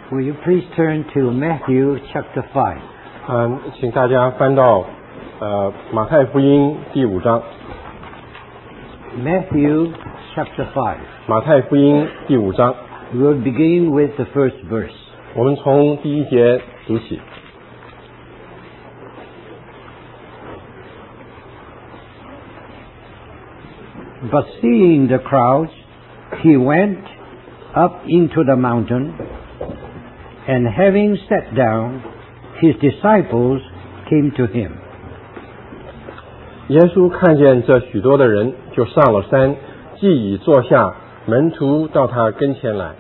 Will you please turn to Matthew chapter 5? 请大家翻到马太福音第5章。 Matthew chapter 5. 马太福音第5章。 We'll begin with the first verse. 我们从第1节读起。 But seeing the crowds, he went up into the mountain, and having sat down, his disciples came to him. 耶稣看见这许多的人，就上了山，既已坐下，门徒到他跟前来。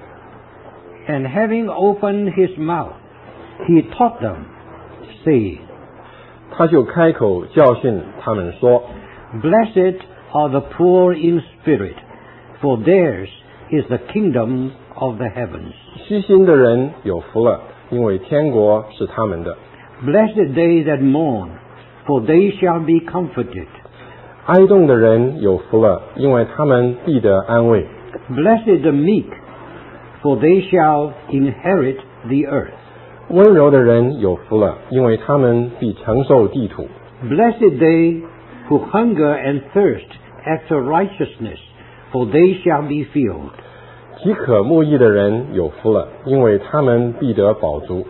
And having opened his mouth, he taught them, saying, 他就开口教训他们说 Blessed are the poor in spirit, for theirs is the kingdom of the heavens. 虚心的人有福了，因为天国是他们的。 Blessed they that mourn, for they shall be comforted. 哀恸的人有福了，因为他们必得安慰。 Blessed the meek, for they shall inherit the earth. 温柔的人有福了，因为他们必承受地土。 Blessed they who hunger and thirst after righteousness, for they shall be filled. 饥渴慕义的人有福了，因为他们必得饱足。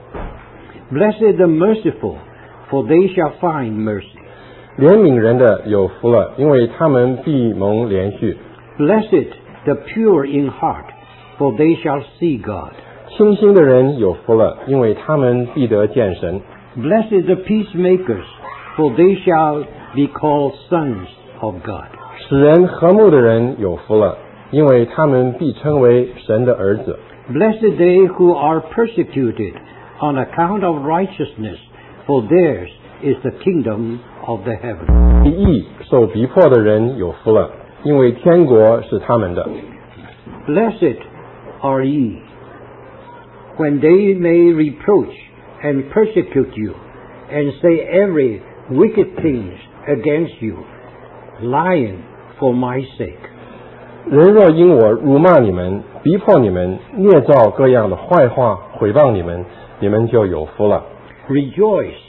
Blessed the merciful, for they shall find mercy. 怜悯人的有福了，因为他们必蒙怜恤。 Blessed the pure in heart, for they shall see God. 清心的人有福了，因为他们必得见神。 Blessed the peacemakers, for they shall be called sons of God. 使人和睦的人有福了，因为他们必称为神的儿子。 Blessed they who are persecuted on account of righteousness, for theirs is the kingdom of the heavens. 义受逼迫的人有福了，因为天国是他们的。 Blessed are ye, when they may reproach and persecute you, and say every wicked thing against you, lying for my sake. 人若因我辱骂你们，逼迫你们，捏造各样的坏话，毁谤你们，你们就有福了。 Rejoice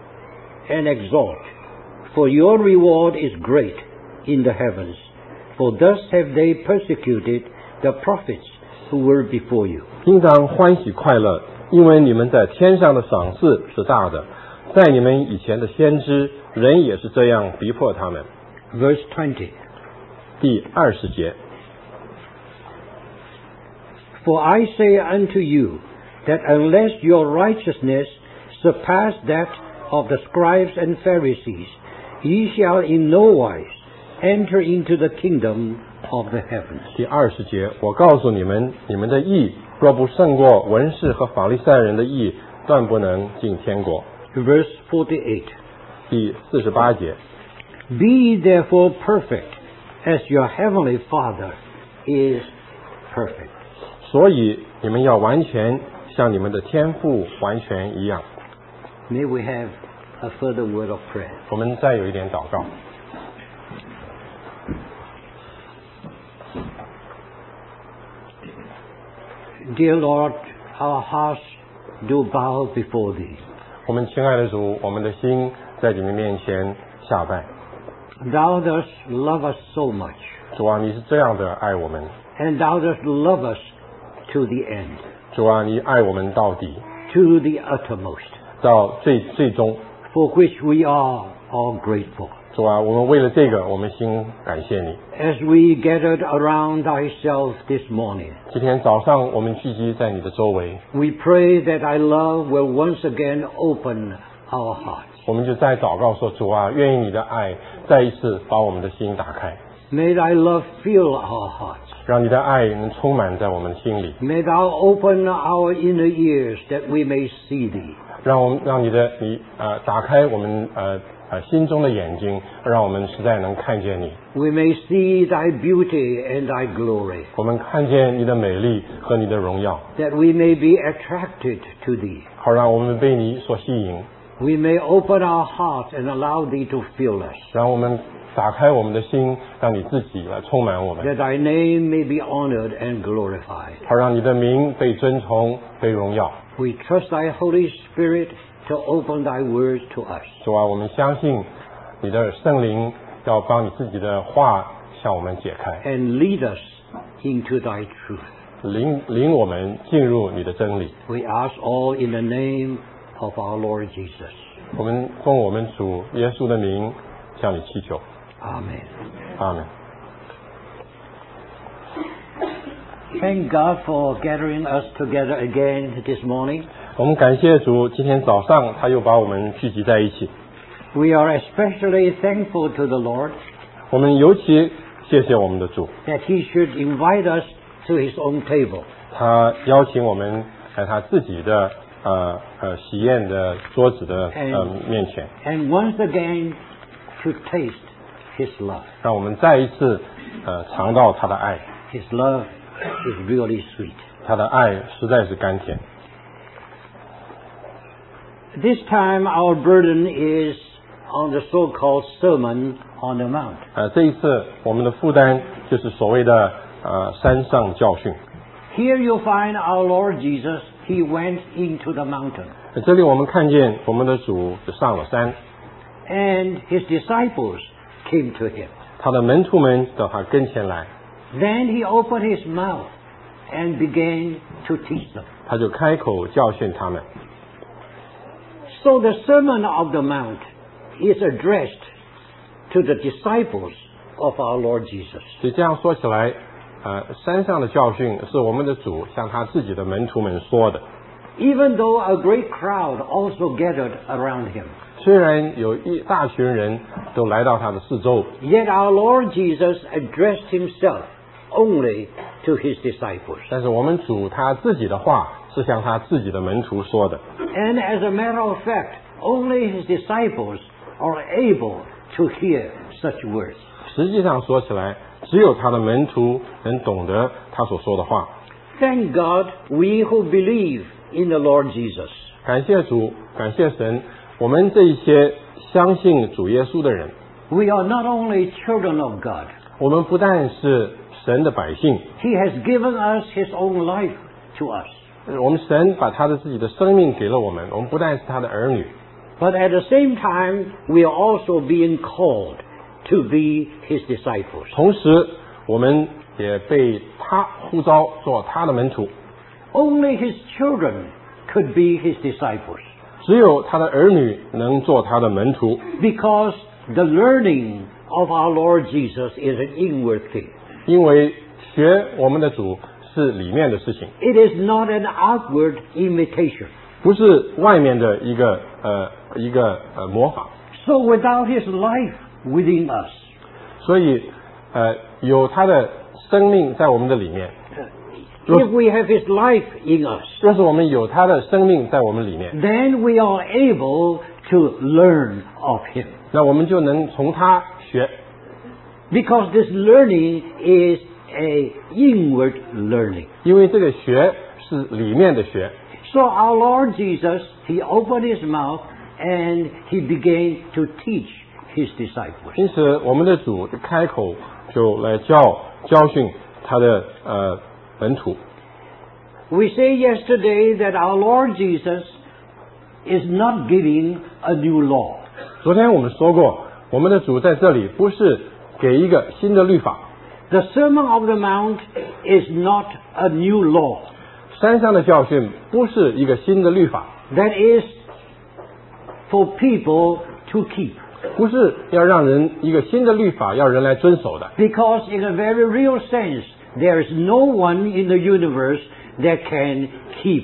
and exult, for your reward is great in the heavens, for thus have they persecuted the prophets who were before you. 应当欢喜快乐，因为你们在天上的赏赐是大的。在你们以前的先知，人也是这样逼迫他们。 Verse 20. 第20节。 For I say unto you, that unless your righteousness surpass that of the scribes and Pharisees, ye shall in no wise enter into the kingdom of the heavens. 第20节，我告诉你们，你们的义若不胜过文士和法利赛人的义，断不能进天国。 Verse 48. 第48节， Be ye therefore perfect, as your heavenly Father is perfect. 所以你们要完全，像你们的天父完全一样。 May we have a further word of prayer. 我们再有一点祷告。 Dear Lord, our hearts do bow before Thee. 我们亲爱的主，我们的心在你们面前下拜。 Thou dost love us so much, 主啊，你是这样的爱我们。 and Thou dost love us to the end, 主啊，你爱我们到底， to the uttermost, 到最终。 for which we are all grateful. 主啊，我们为了这个，我们心感谢你。 As we gathered around Thyself this morning, 今天早上我们聚集在你的周围， we pray that Thy love will once again open our hearts. 我们就在祷告说：主啊，愿意你的爱再一次把我们的心打开， May Thy love fill our hearts. 让你的爱能充满在我们心里， May Thou open our inner ears that we may see Thee. 让你打开我们心中的眼睛，让我们实在能看见你。 We may see Thy beauty and Thy glory, 我们看见你的美丽和你的荣耀， that we may be attracted to Thee. 好让我们被你所吸引， We may open our hearts and allow Thee to fill us. 让我们打开我们的心，让你自己来充满我们， that thy name may be honored and glorified. 好让你的名被尊崇、被荣耀。 We trust thy Holy Spirit to open thy words to us. 主啊，我们相信你的圣灵要帮你自己的话向我们解开， And lead us into thy truth. 领我们进入你的真理。 We ask all in the name of our Lord Jesus. 我们奉我们主耶稣的名向你祈求， Amen. 阿门。 Thank God for gathering us together again this morning. 我们感谢主，今天早上他又把我们聚集在一起。 We are especially thankful to the Lord 我们尤其谢谢我们的主， that He should invite us to His own table. 他邀请我们在他自己的喜宴的桌子的面前， And once again to taste His love. 让我们再一次尝到他的爱， His love is really sweet. 他的爱实在是甘甜。 This time our burden is on the so-called Sermon on the Mount. 这一次我们的负担就是所谓的山上教训。 Here you find our Lord Jesus. He went into the mountain. 这里我们看见我们的主上了山， And His disciples came to Him. 他的门徒们到他跟前来， Then He opened His mouth and began to teach them. 他就开口教训他们。 So the Sermon of the Mount is addressed to the disciples of our Lord Jesus. 所以这样说起来，山上的教训是我们的主向他自己的门徒们说的。 Even though a great crowd also gathered around Him. 虽然有一大群人都来到他的四周， Yet our Lord Jesus addressed Himself only to His disciples. 但是我们主他自己的话是向他自己的门徒说的。 And as a matter of fact, only His disciples are able to hear such words. 实际上说起来，只有他的门徒能懂得他所说的话。 Thank God, we who believe in the Lord Jesus. 感谢主，感谢神，我们这一些相信主耶稣的人， We are not only children of God. 我们不但是神的百姓， He has given us His own life to us. 我们神把他的自己的生命给了我们，我们不但是他的儿女， But at the same time, we are also being called to be His disciples. 同时我们也被他呼召做他的门徒。 Only His children could be His disciples. 只有他的儿女能做他的门徒， Because the learning of our Lord Jesus is an inward thing. 因为学我们的主是里面的事情， It is not an outward imitation. 不是外面的一个模仿。 So without His life within us, 所以有他的生命在我们的里面。 if we have His life in us, 若是我们有他的生命在我们里面， then we are able to learn of Him. 那我们就能从他学， Because this learning is a inward learning. 因为这个学是里面的学。 So our Lord Jesus, He opened His mouth and He began to teach His disciples. 因此，我们的主开口就来教训他的门徒。 We say yesterday that our Lord Jesus is not giving a new law. 昨天我们说过，我们的主在这里不是给一个新的律法， The Sermon of the Mount is not a new law. 山上的教训不是一个新的律法， That is for people to keep. 不是要让人一个新的律法要人来遵守的。 Because in a very real sense, there is no one in the universe that can keep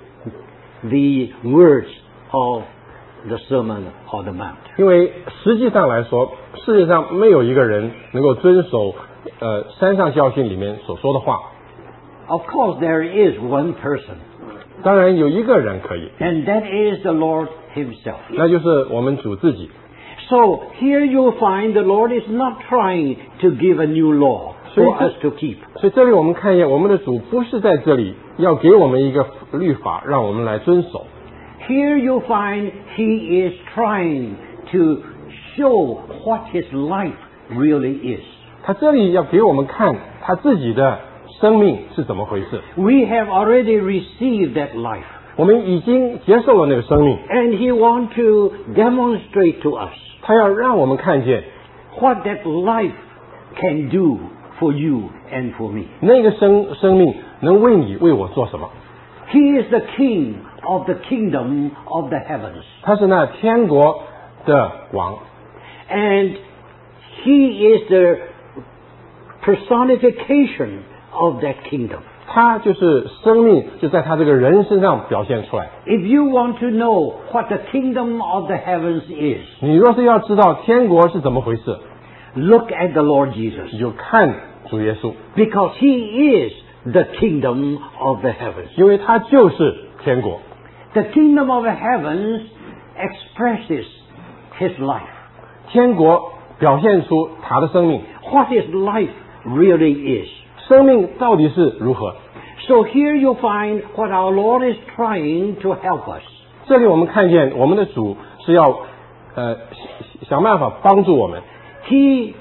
the words of the Sermon on the Mount. 因为实际上来说，世界上没有一个人能够遵守山上教训里面所说的话。 Of course, there is one person, 当然有一个人可以， and that is the Lord Himself. 那就是我们主自己。 So here you'll find the Lord is not trying to give a new law for us to keep. 所以这里我们看见，我们的主不是在这里要给我们一个律法，让我们来遵守。 Here you'll find He is trying to show what His life really is. 他这里要给我们看他自己的生命是怎么回事。 We have already received that life. 我们已经接受了那个生命， And He wants to demonstrate to us 他要让我们看见 what that life can do for you and for me. 那个生命能为你为我做什么。 He is the King of the kingdom of the heavens. 他是那天国的王， And He is the personification of that kingdom. 他就是生命就在他这个人身上表现出来。 If you want to know what the kingdom of the heavens is, 你若是要知道天国是怎么回事， look at the Lord Jesus. 你就看主耶稣， Because He is the kingdom of the heavens. 因为他就是天国。 The kingdom of the heavens expresses His life. 天国表现出他的生命， What His life really is. 生命到底是如何？ So here you find what our Lord is trying to help us. 这里我们看见我们的主是要想办法帮助我们， He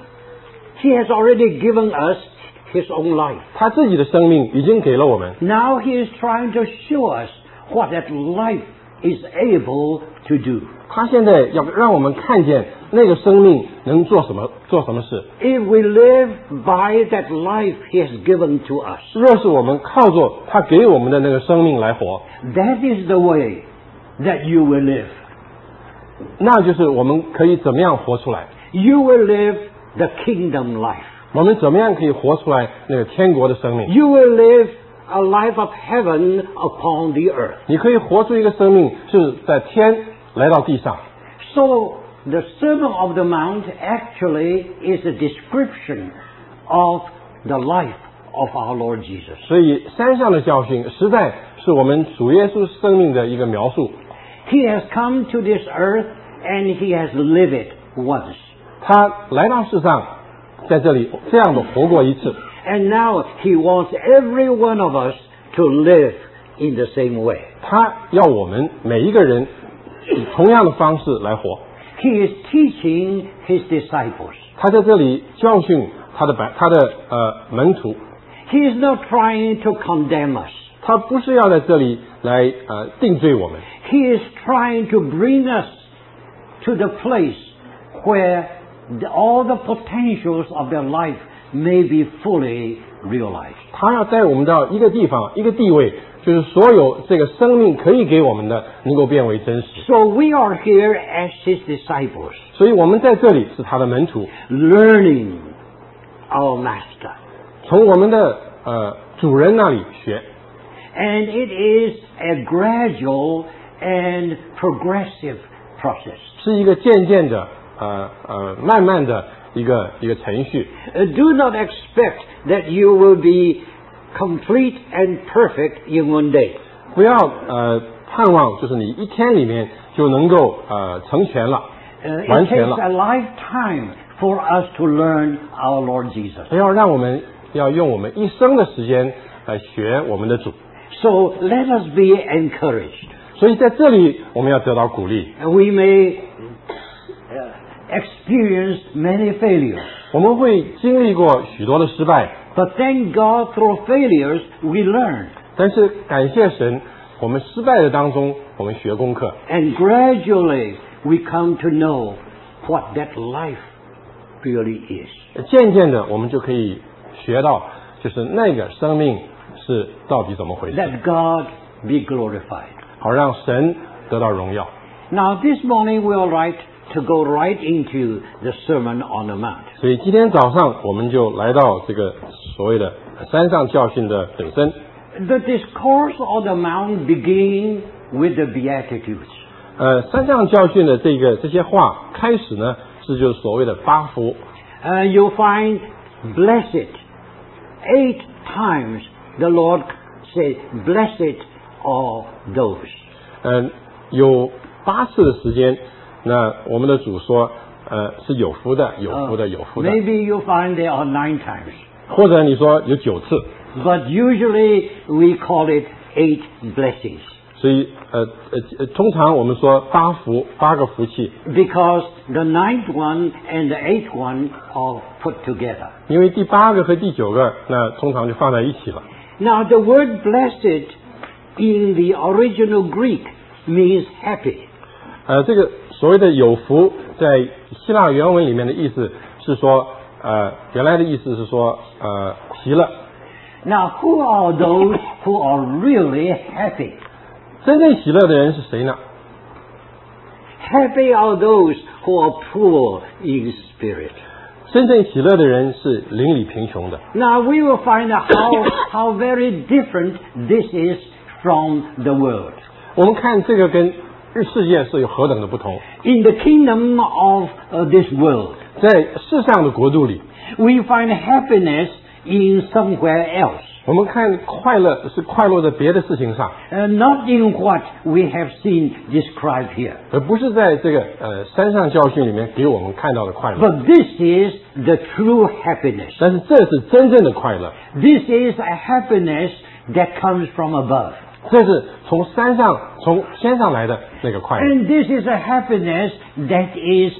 has already given us His own life. 他自己的生命已经给了我们， Now He is trying to show us what that life is able to do. 他现在要让我们看见那个生命能做什么事。 If we live by that life He has given to us, 若是我们靠着他给我们的那个生命来活， that is the way that you will live. 那就是我们可以怎么样活出来？ You will live the kingdom life. 我们怎么样可以活出来那个天国的生命？ You will live a life of heaven upon the earth. 你可以活出一个生命是在天来到地上。 So the Sermon of the Mount actually is a description of the life of our Lord Jesus. 所以山上的教训实在是我们主耶稣生命的一个描述。 He has come to this earth and He has lived it once. 他来到世上，在这里这样的活过一次， And now He wants every one of us to live in the same way. 他要我们每一个人以同样的方式来活。 He is teaching His disciples. 他在这里教训他的门徒， He is not trying to condemn us. 他不是要在这里来定罪我们， He is trying to bring us to the place where all the potentials of their life may be fully realized. 他要带我们到一个地方一个地位，就是所有这个生命可以给我们的能够变为真实。 So we are here as His disciples, 所以我们在这里是他的门徒， learning our Master. 从我们的主人那里学。 And it is a gradual and progressive process. 是一个渐渐的慢慢的一个程序。 Do not expect that you will be complete and perfect in one day. 不要盼望就是你一天里面就能够成全了，完 It 全 takes 了。 a lifetime for us to learn our Lord Jesus. 不要让我们要用我们一生的时间来学我们的主。 So let us be encouraged. 所以在这里我们要得到鼓励。 We may experience many failures, 我们会经历过许多的失败， but thank God through failures we learn. 但是感谢神，我们失败的当中我们学功课， And gradually we come to know what that life really is. 渐渐的我们就可以学到，就是那个生命是到底怎么回事， Let God be glorified. 好让神得到荣耀。 Now this morning we'll to go right into the Sermon on the Mount. 所以今天早上我们就来到这个所谓的山上教训的本身。 The discourse on the Mount begins with the Beatitudes. 山上教训的这些话开始呢，是就是所谓的八福。 You'll find blessed 8 times the Lord said, blessed are those. 有8次的时间，那我们的主说，是有福的，有福的，有福的。 Maybe you'll find there are 9 times. 或者你说有9次， But usually we call it 8 blessings. 所以通常我们说八个福气， because the 9th one and the 8th one are put together. 因为第8个和第9个那通常就放在一起了。 Now the word blessed in the original Greek means happy. 这个所谓的有福，在希腊原文里面的意思是说，原来的意思是说，喜乐。 Now who are those who are really happy? 真正喜乐的人是谁呢？ Happy are those who are poor in spirit. 真正喜乐的人是邻里贫穷的。 Now we will find out how very different this is from the world. 我们看这个跟世界是有何等的不同。 In the kingdom of this world, 在世上的国度里， we find happiness in somewhere else. 我们看快乐是快乐在别的事情上， Not in what we have seen described here. 而不是在这个山上教训里面给我们看到的快乐。 But this is the true happiness. 但是这是真正的快乐， This is a happiness that comes from above. 这是从天上来的那个快乐。 And this is a happiness that is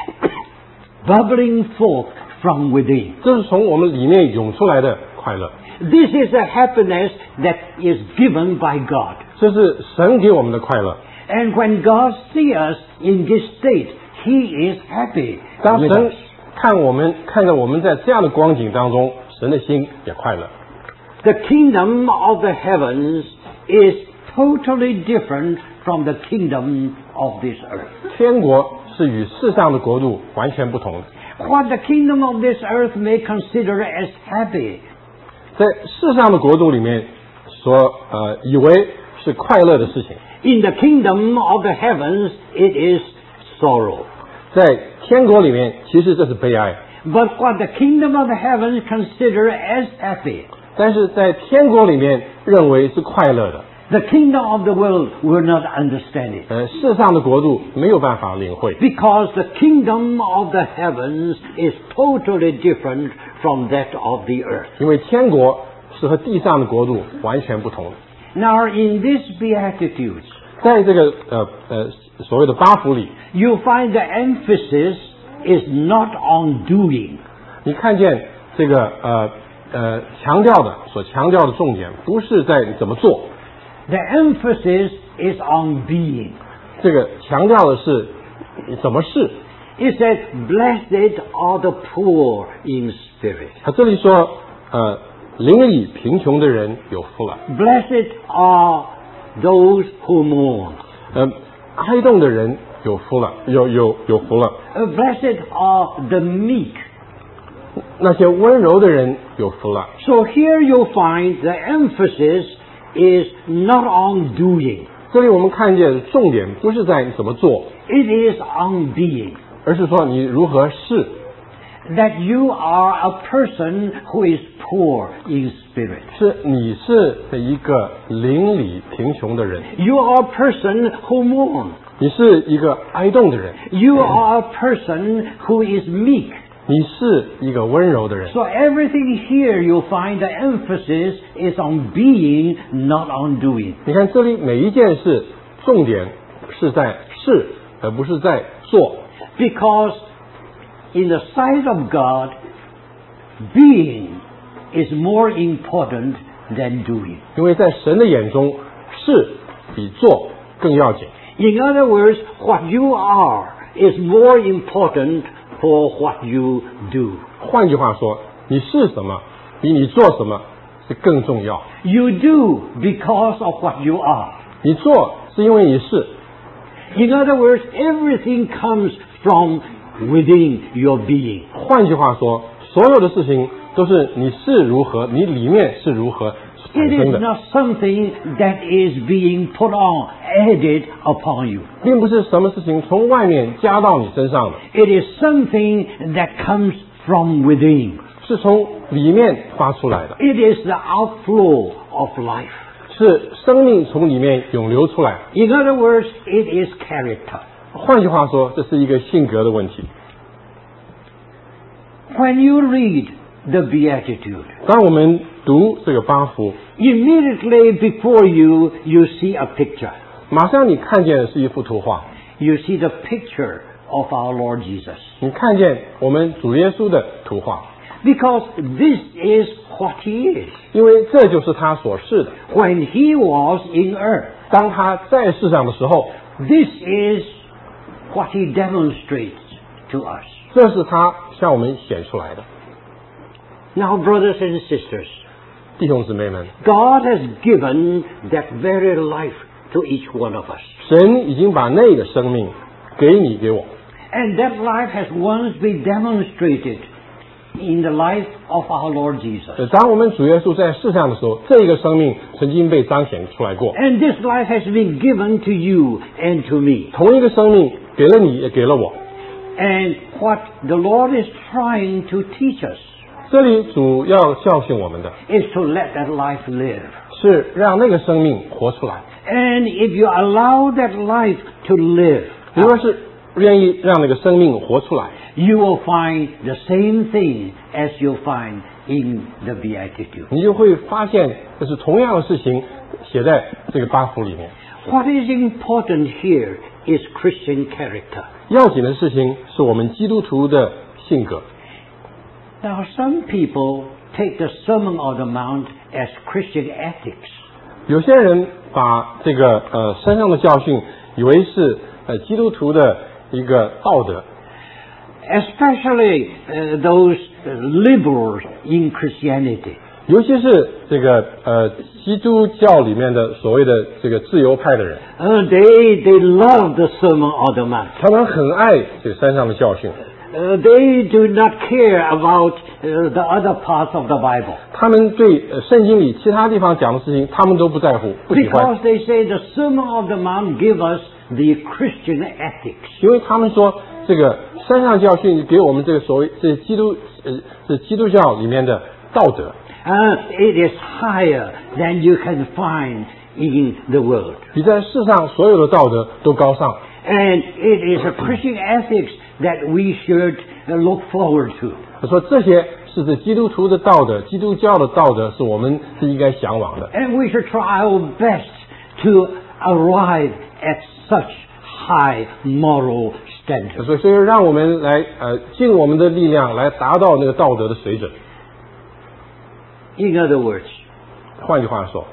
bubbling forth from within. 这是从我们里面涌出来的快乐， This is a happiness that is given by God. 这是神给我们的快乐。 And when God sees us in this state, He is happy 当 with 神 us. 看着我们在这样的光景当中，神的心也快乐。 The kingdom of the heavens is totally different from the kingdom of this earth. 天国是与世上的国度完全不同的。 What the kingdom of this earth may consider as happy, 在世上的国度里面，以为是快乐的事情， in the kingdom of the heavens it is sorrow. 在天国里面，其实这是悲哀。 But what the kingdom of the heavens consider as happy, 但是在天国里面认为是快乐的， the kingdom of the world will not understand it. 世上的国度没有办法领会， Because the kingdom of the heavens is totally different from that of the earth. 因为天国是和地上的国度完全不同的。 Now in these Beatitudes, 在这个所谓的八福里， you find the emphasis is not on doing. 你看见这个所强调的重点不是在怎么做， The emphasis is on being. 这个强调的是怎么是。 It says, blessed are the poor in spirit. 他这里说，邻里贫穷的人有福了， Blessed are those who mourn. 哀恸的人有福了，有福了。 Blessed are the meek. 那些温柔的人有福了。 So here you find the emphasis is not on doing. 这里我们看见重点不是在怎么做， It is on being. 而是说你如何是。 That you are a person who is poor in spirit. 是你是一个邻里贫穷的人， You are a person who mourns. 你是一个哀恸的人， You are a person who is meek. 你是一个温柔的人。 So everything here you find the emphasis is on being, not on doing. 你看这里每一件事重点是在是，而不是在做。 Because in the sight of God, being is more important than doing. 因为在神的眼中，是比做更要紧。 In other words, what you are is more important for what you do. 换句话说，你是什么，比你做什么是更重要。 You do because of what you are. 你做是因为你是。 In other words, everything comes from within your being. 换句话说，所有的事情都是你是如何，你里面是如何产 It 生 is 的， not something that is being put on, added upon you. 并不是什么事情从外面加到你身上的， It is something that comes from within. 是从里面发出来的， It is the outflow of life. 是生命从里面涌流出来。 In other words, it is character. 换句话说，这是一个性格的问题。 When you read the Beatitude, 当我们读这个八福， immediately before you, you see a picture. 马上你看见的是一幅图画， You see the picture of our Lord Jesus. 你看见我们主耶稣的图画， Because this is what he is. 因为这就是他所示的。 When he was in earth, 当他在世上的时候， this is what he demonstrates to us. 这是他向我们显出来的。 Now, brothers and sisters, 弟兄姊妹们， God has given that very life to each one of us. 神已经把那个生命给你给我， And that life has once been demonstrated in the life of our Lord Jesus. 当我们主耶稣在世上的时候，这个生命曾经被彰显出来过。 And this life has been given to you and to me. 同一个生命给了你，也给了我。 And what the Lord is trying to teach us 这里主要教训我们的 is to let that life live. 是让那个生命活出来。 And if you allow that life to live, 如果是愿意让那个生命活出来， you will find the same thing as you find in the Beatitude. 你就会发现这是同样的事情写在这个八福里面。 What is important here is Christian character. 要紧的事情是我们基督徒的性格。 Now, some people take the Sermon on the Mount as Christian ethics. 有些人把这个山上的教训以为是基督徒的一个道德， Especially those liberals in Christianity. 尤其是这个基督教里面的所谓的这个自由派的人， They love the Sermon on the Mount. 他们很爱这个山上的教训， They do not care about the other parts of the Bible. 他们对圣经里其他地方讲的事情，他们都不在乎，不喜欢， Because they say the Sermon on the Mount give us the Christian ethics. 因为他们说这个山上教训给我们这个所谓这基督教里面的道德， It is higher than you can find in the world. 比在世上所有的道德都高尚。 And it is a Christian ethics that we should look forward to. 他说这些是这基督徒的道德，基督教的道德是我们是应该向往的。 And we should try our best to arrive at such high moral standards. 所以让我们来尽我们的力量来达到那个道德的水准。 In other words, 换句话说，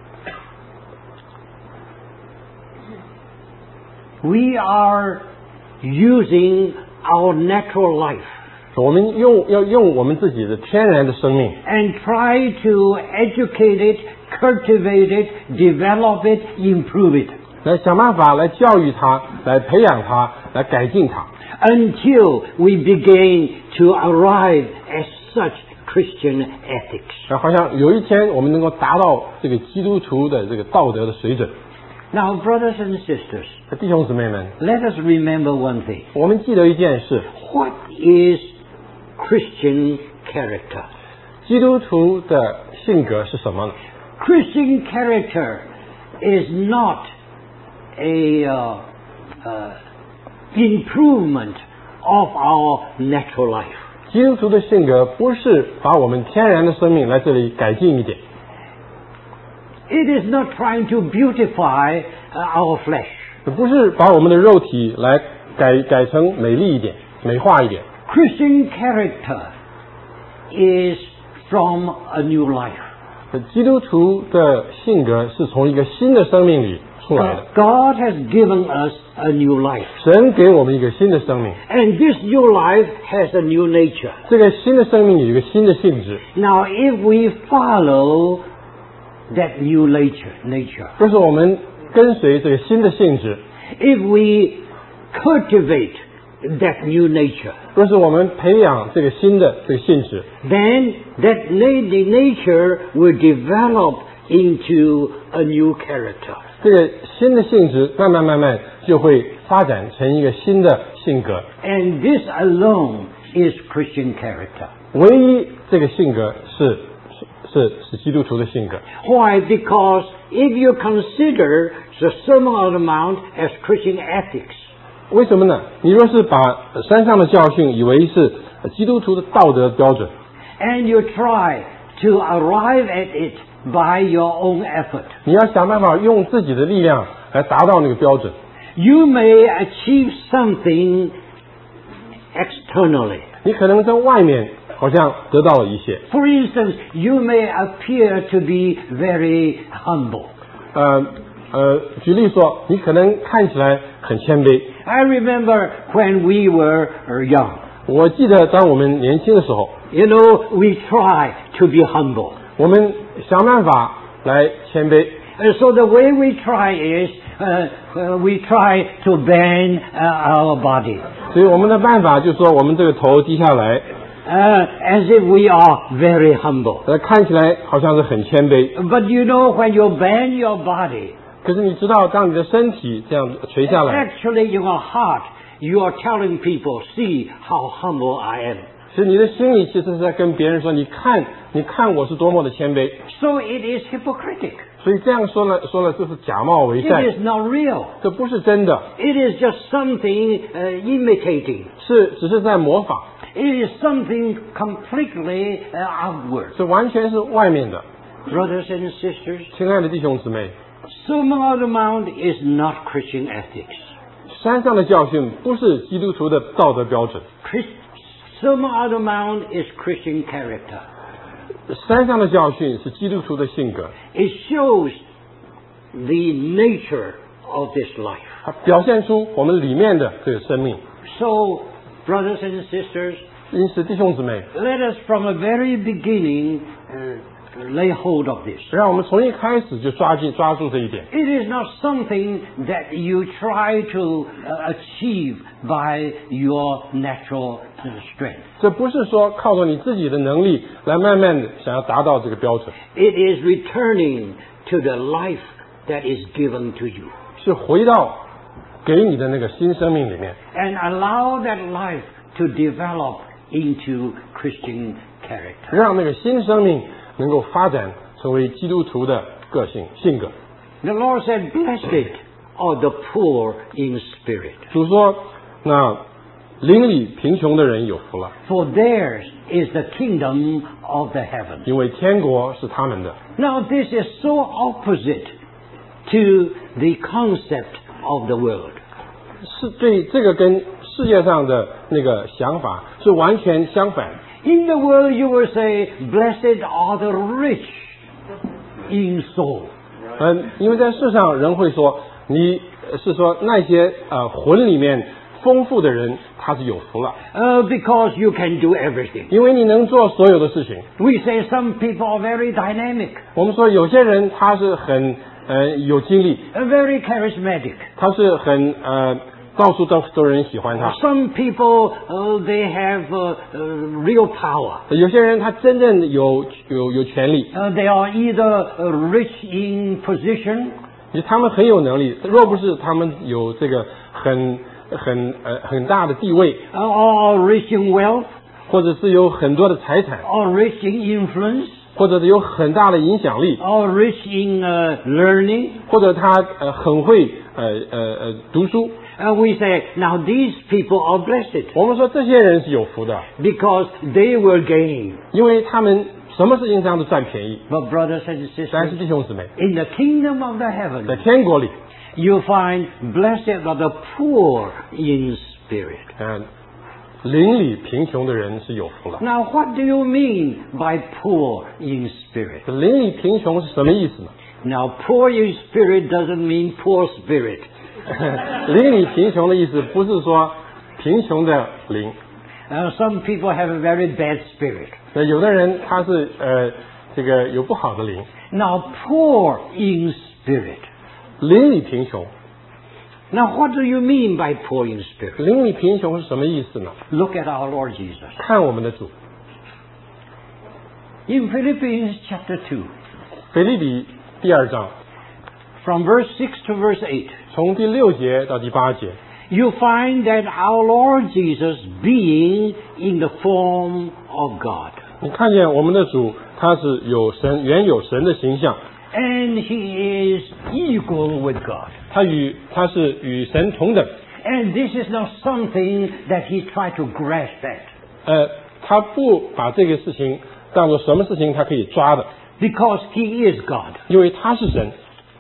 we are using our natural life 我们要用我们自己的天然的生命， and try to educate it, cultivate it, develop it, improve it 来想办法来教育它，来培养它，来改进它， until we begin to arrive at such Christian ethics. 好像有一天我们能够达到这个基督徒的这个道德的水准。 Now, brothers and sisters, 弟兄姊妹们， let us remember one thing. 我们记得一件事， What is Christian character? 基督徒的性格是什么呢？ Christian character is not a improvement of our natural life. 基督徒的性格不是把我们天然的生命来这里改进一点， It is not trying to beautify our flesh. 不是把我们的肉体来改成美丽一点、美化一点。 Christian character is from a new life. 基督徒的性格是从一个新的生命里出来的。 God has given us a new life. 神给我们一个新的生命， And this new life has a new nature. 这个新的生命有一个新的性质。 Now, if we follow that new nature, 就是我们跟随这个新的性质， if we cultivate that new nature, 就是我们培养这个新的这个性质， then that the nature will develop into a new character. 这个新的性质慢慢就会发展成一个新的性格。 And this alone is Christian character. 唯一这个性格是基督徒的性格。 Why? Because if you consider the Sermon on the Mount as Christian ethics, 为什么呢？你若是把山上的教训以为是基督徒的道德标准， and you try to arrive at it by your own effort. 你要想办法用自己的力量来达到那个标准。 You may achieve something externally. 你可能在外面好像得到了一些。 For instance, you may appear to be very humble. 举例说，你可能看起来很谦卑。 I remember when we were young. 我记得当我们年轻的时候， You know, we try to be humble. 我们想办法来谦卑。 So the way we try is we try to bend our body. 所以我们的办法就是说，我们这个头低下来， As if we are very humble. 看起来好像是很谦卑。 But you know, when you bend your body, 可是你知道，当你的身体这样垂下来， actually in your heart, you are telling people, see how humble I am. 其实你的心里其实是在跟别人说，你看我是多么的谦卑。 So it is hypocritic. 所以这样说了，这是假冒伪 It 善， is not real. 这不是真的， It is just something imitating. 只是在模仿， It is something completely outward. 这完全是外面的。 Brothers and sisters, 亲爱的弟兄姊妹， Sermon on the Mount is not Christian ethics. 山上的教训不是基督徒的道德标准， Sermon on the Mount is Christian character. 山上的教训是基督徒的性格， It shows the nature of this life. 它表现出我们里面的这个生命。 So, brothers and sisters, 因此，弟兄姊妹， let us from the very beginning lay hold of this. 让我们从一开始就抓住这一点。 It is not something that you try to achieve by your natural strength. 这不是说靠着你自己的能力来慢慢的想要达到这个标准， It is returning to the life that is given to you. 是回到给你的那个新生命里面， And allow that life to develop into Christian character. 让那个新生命能够发展成为基督徒的性格。 The Lord said, blessed are the poor in spirit, 主说，那邻里贫穷的人有福了， for theirs is the kingdom of the heavens. 因为天国是他们的。 Now this is so opposite to the concept of the world. 是对这个跟世界上的那个想法是完全相反。 In the world you will say, blessed are the rich in soul. 因为在世上人会说，你是说那些魂里面丰富的人，他是有福了， Because you can do everything. 因为你能做所有的事情。 We say some people are very dynamic, 我们说有些人他是很有精力， very charismatic. 他是很到处都有人喜欢他。 Some people, they have real power. 有些人他真正有权利， They are either rich in position, 他们很有能力。若不是他们有这个很大的地位， or rich in wealth, 或者是有很多的财产， or rich in influence, 或者是有很大的影响力， or rich in learning. 或者他很会读书。 We say, now these people are blessed 我们说这些人是有福的， because they will gain. 因为他们什么事情上都占便宜。 But brothers and 但是 sisters, 弟兄姊妹， in the kingdom of the 在 heavens, 天国里， you find blessed are the poor in spirit. 邻里贫穷的人是有福了。 Now, what do you mean by poor in spirit? 邻里贫穷是什么意思呢？ Now, poor in spirit doesn't mean poor spirit. 邻里贫穷的意思不是说贫穷的灵， Some people have a very bad spirit. 有的人他是这个有不好的灵。 Now, poor in spirit. 邻里贫穷， Now, what do you mean by poor in spirit? 邻里贫穷是什么意思呢？ Look at our Lord Jesus. 看我们的主， In Philippians chapter 2, 腓立比第2章， from verse 6 to verse 8, 从第6节到第8节， you find that our Lord Jesus being in the form of God. 你看见我们的主，他是原有神的形象， And he is equal with God. 他是与神同等， And this is not something that he tried to grasp at. 他不把这个事情当作什么事情他可以抓的， because He is God. 因为他是神，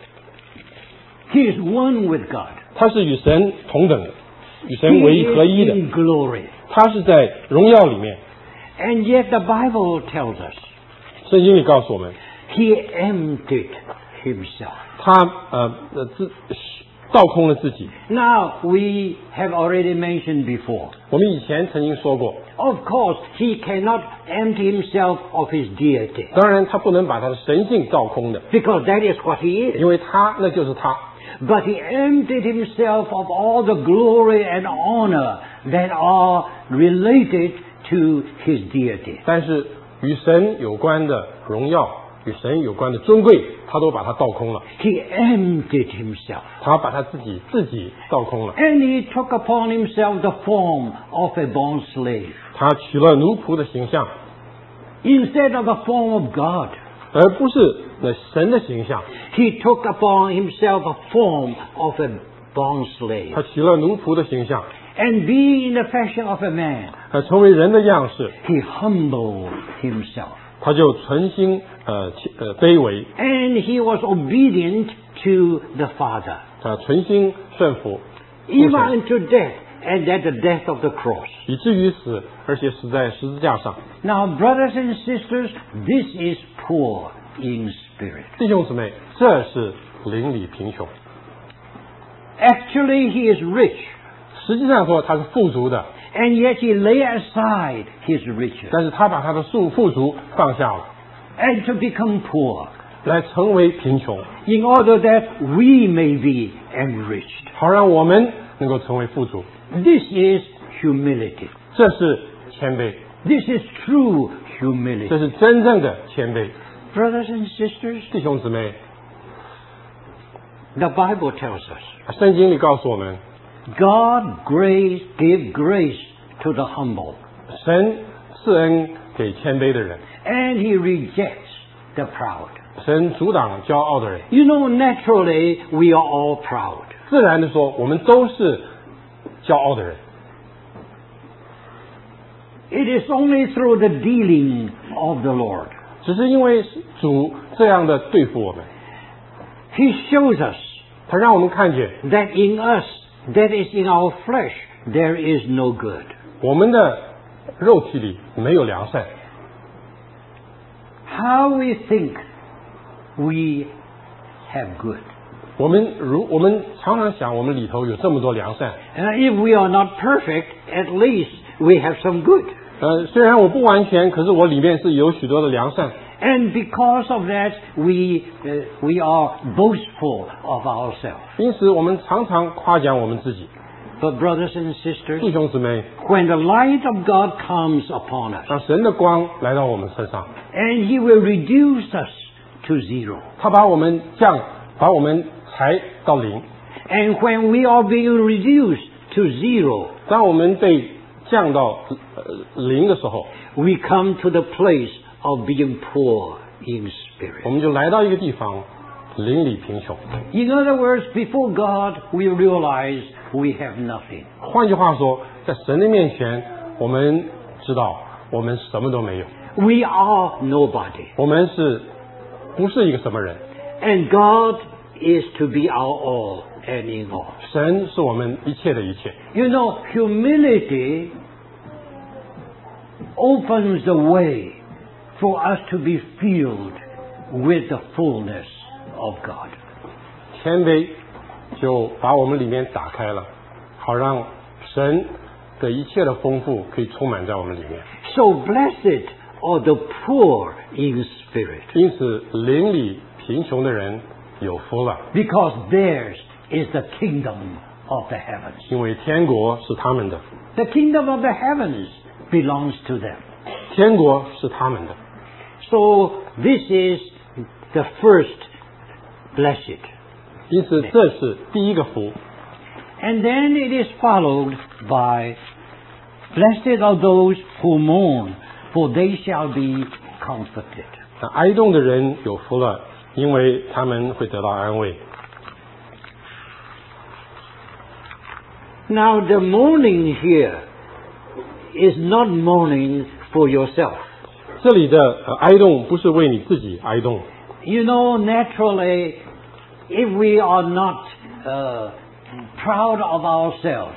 He is one with God. 他是与神同等的，与 He 神唯一合一 is 的， in glory. 他是在荣耀里面。 And yet the Bible tells us 圣经里告诉我们， He emptied Himself. 他倒空了自己。 Now, we have already mentioned before. 我们以前曾经说过， Of course, He cannot empty Himself of His deity, 当然他不能把他的神性倒空的， because that is what He is. 因为他那就是他。 But He emptied Himself of all the glory and honor that are related to His deity. 但是与神有关的荣耀，与神有关的尊贵，他都把它倒空了。 He emptied Himself. 他把他自己倒空了。 And He took upon Himself the form of a bond slave, 他取了奴仆的形象， instead of the form of God. 而不是那神的形象。 He took upon Himself a form of a bond slave. 他取了奴仆的形象， And being in the fashion of a man, 成为人的样式， He humbled Himself. 他就存心卑微， And He was obedient to the Father, 他存心顺服， even unto death, and at the death of the cross. 以至于死，而且死在十字架上。 Now, brothers and sisters, this is poor in spirit. 弟兄姊妹，这是邻里贫穷。 Actually, He is rich, 实际上说他是富足的， and yet He lay aside His riches 但是他把他的富足放下了， and to become poor, 来成为贫穷， in order that we may be enriched. 好让我们能够成为富足。 This is humility. 这是谦卑， This is true humility. 这是真正的谦卑。 Brothers and sisters, 弟兄姊妹， the Bible tells us 圣经里告诉我们， God gave grace to the humble, 神赐恩给谦卑的人， and He rejects the proud. 神阻挡骄傲的人。 You know, naturally, we are all proud. 自然的说，我们都是骄傲的人。 It is only through the dealing of the Lord. 只是因为主这样的对付我们， He shows us 他让我们看见 that in us, that is in our flesh, there is no good. 我们的肉体里没有良善。 How we think we have good. 我们常常想，我们里头有这么多良善。 If we are not perfect, at least we have some good. 虽然我不完全，可是我里面是有许多的良善。 And because of that, we are boastful of ourselves. 因此，我们常常夸奖我们自己。 But brothers and sisters, 弟兄姊妹， when the light of God comes upon us, 让神的光来到我们身上， and He will reduce us to zero. 他把我们裁到零。 And when we are being reduced to zero, 当我们被降到零的时候， we come to the place of being poor in 我 spirit. 们就来到一个地方，邻里贫穷。 In other words, before God, we realize we have nothing. 换句话说，在神的面前，我们知道我们什么都没有， We are nobody. 我们不是一个什么人。 And God is to be our all and in all. 神是我们一切的一切。 You know, humility opens the way for us to be filled with the fullness of God. 谦卑就把我们里面打开了，好让神的一切的丰富可以充满在我们里面。 So blessed are the poor in spirit, 因此，邻里贫穷的人有福了， because theirs is the kingdom of the heavens. 因为天国是他们的， The kingdom of the heavens belongs to them. 天国是他们的。 So this is the first blessed. 因此，这是第一个福。 And then it is followed by blessed are those who mourn, for they shall be comforted. 那哀恸的人有福了，因为他们会得到安慰。 Now the mourning here is not mourning for yourself. 这里的哀动不是为你自己哀动。 You know, naturally, if we are not proud of ourselves,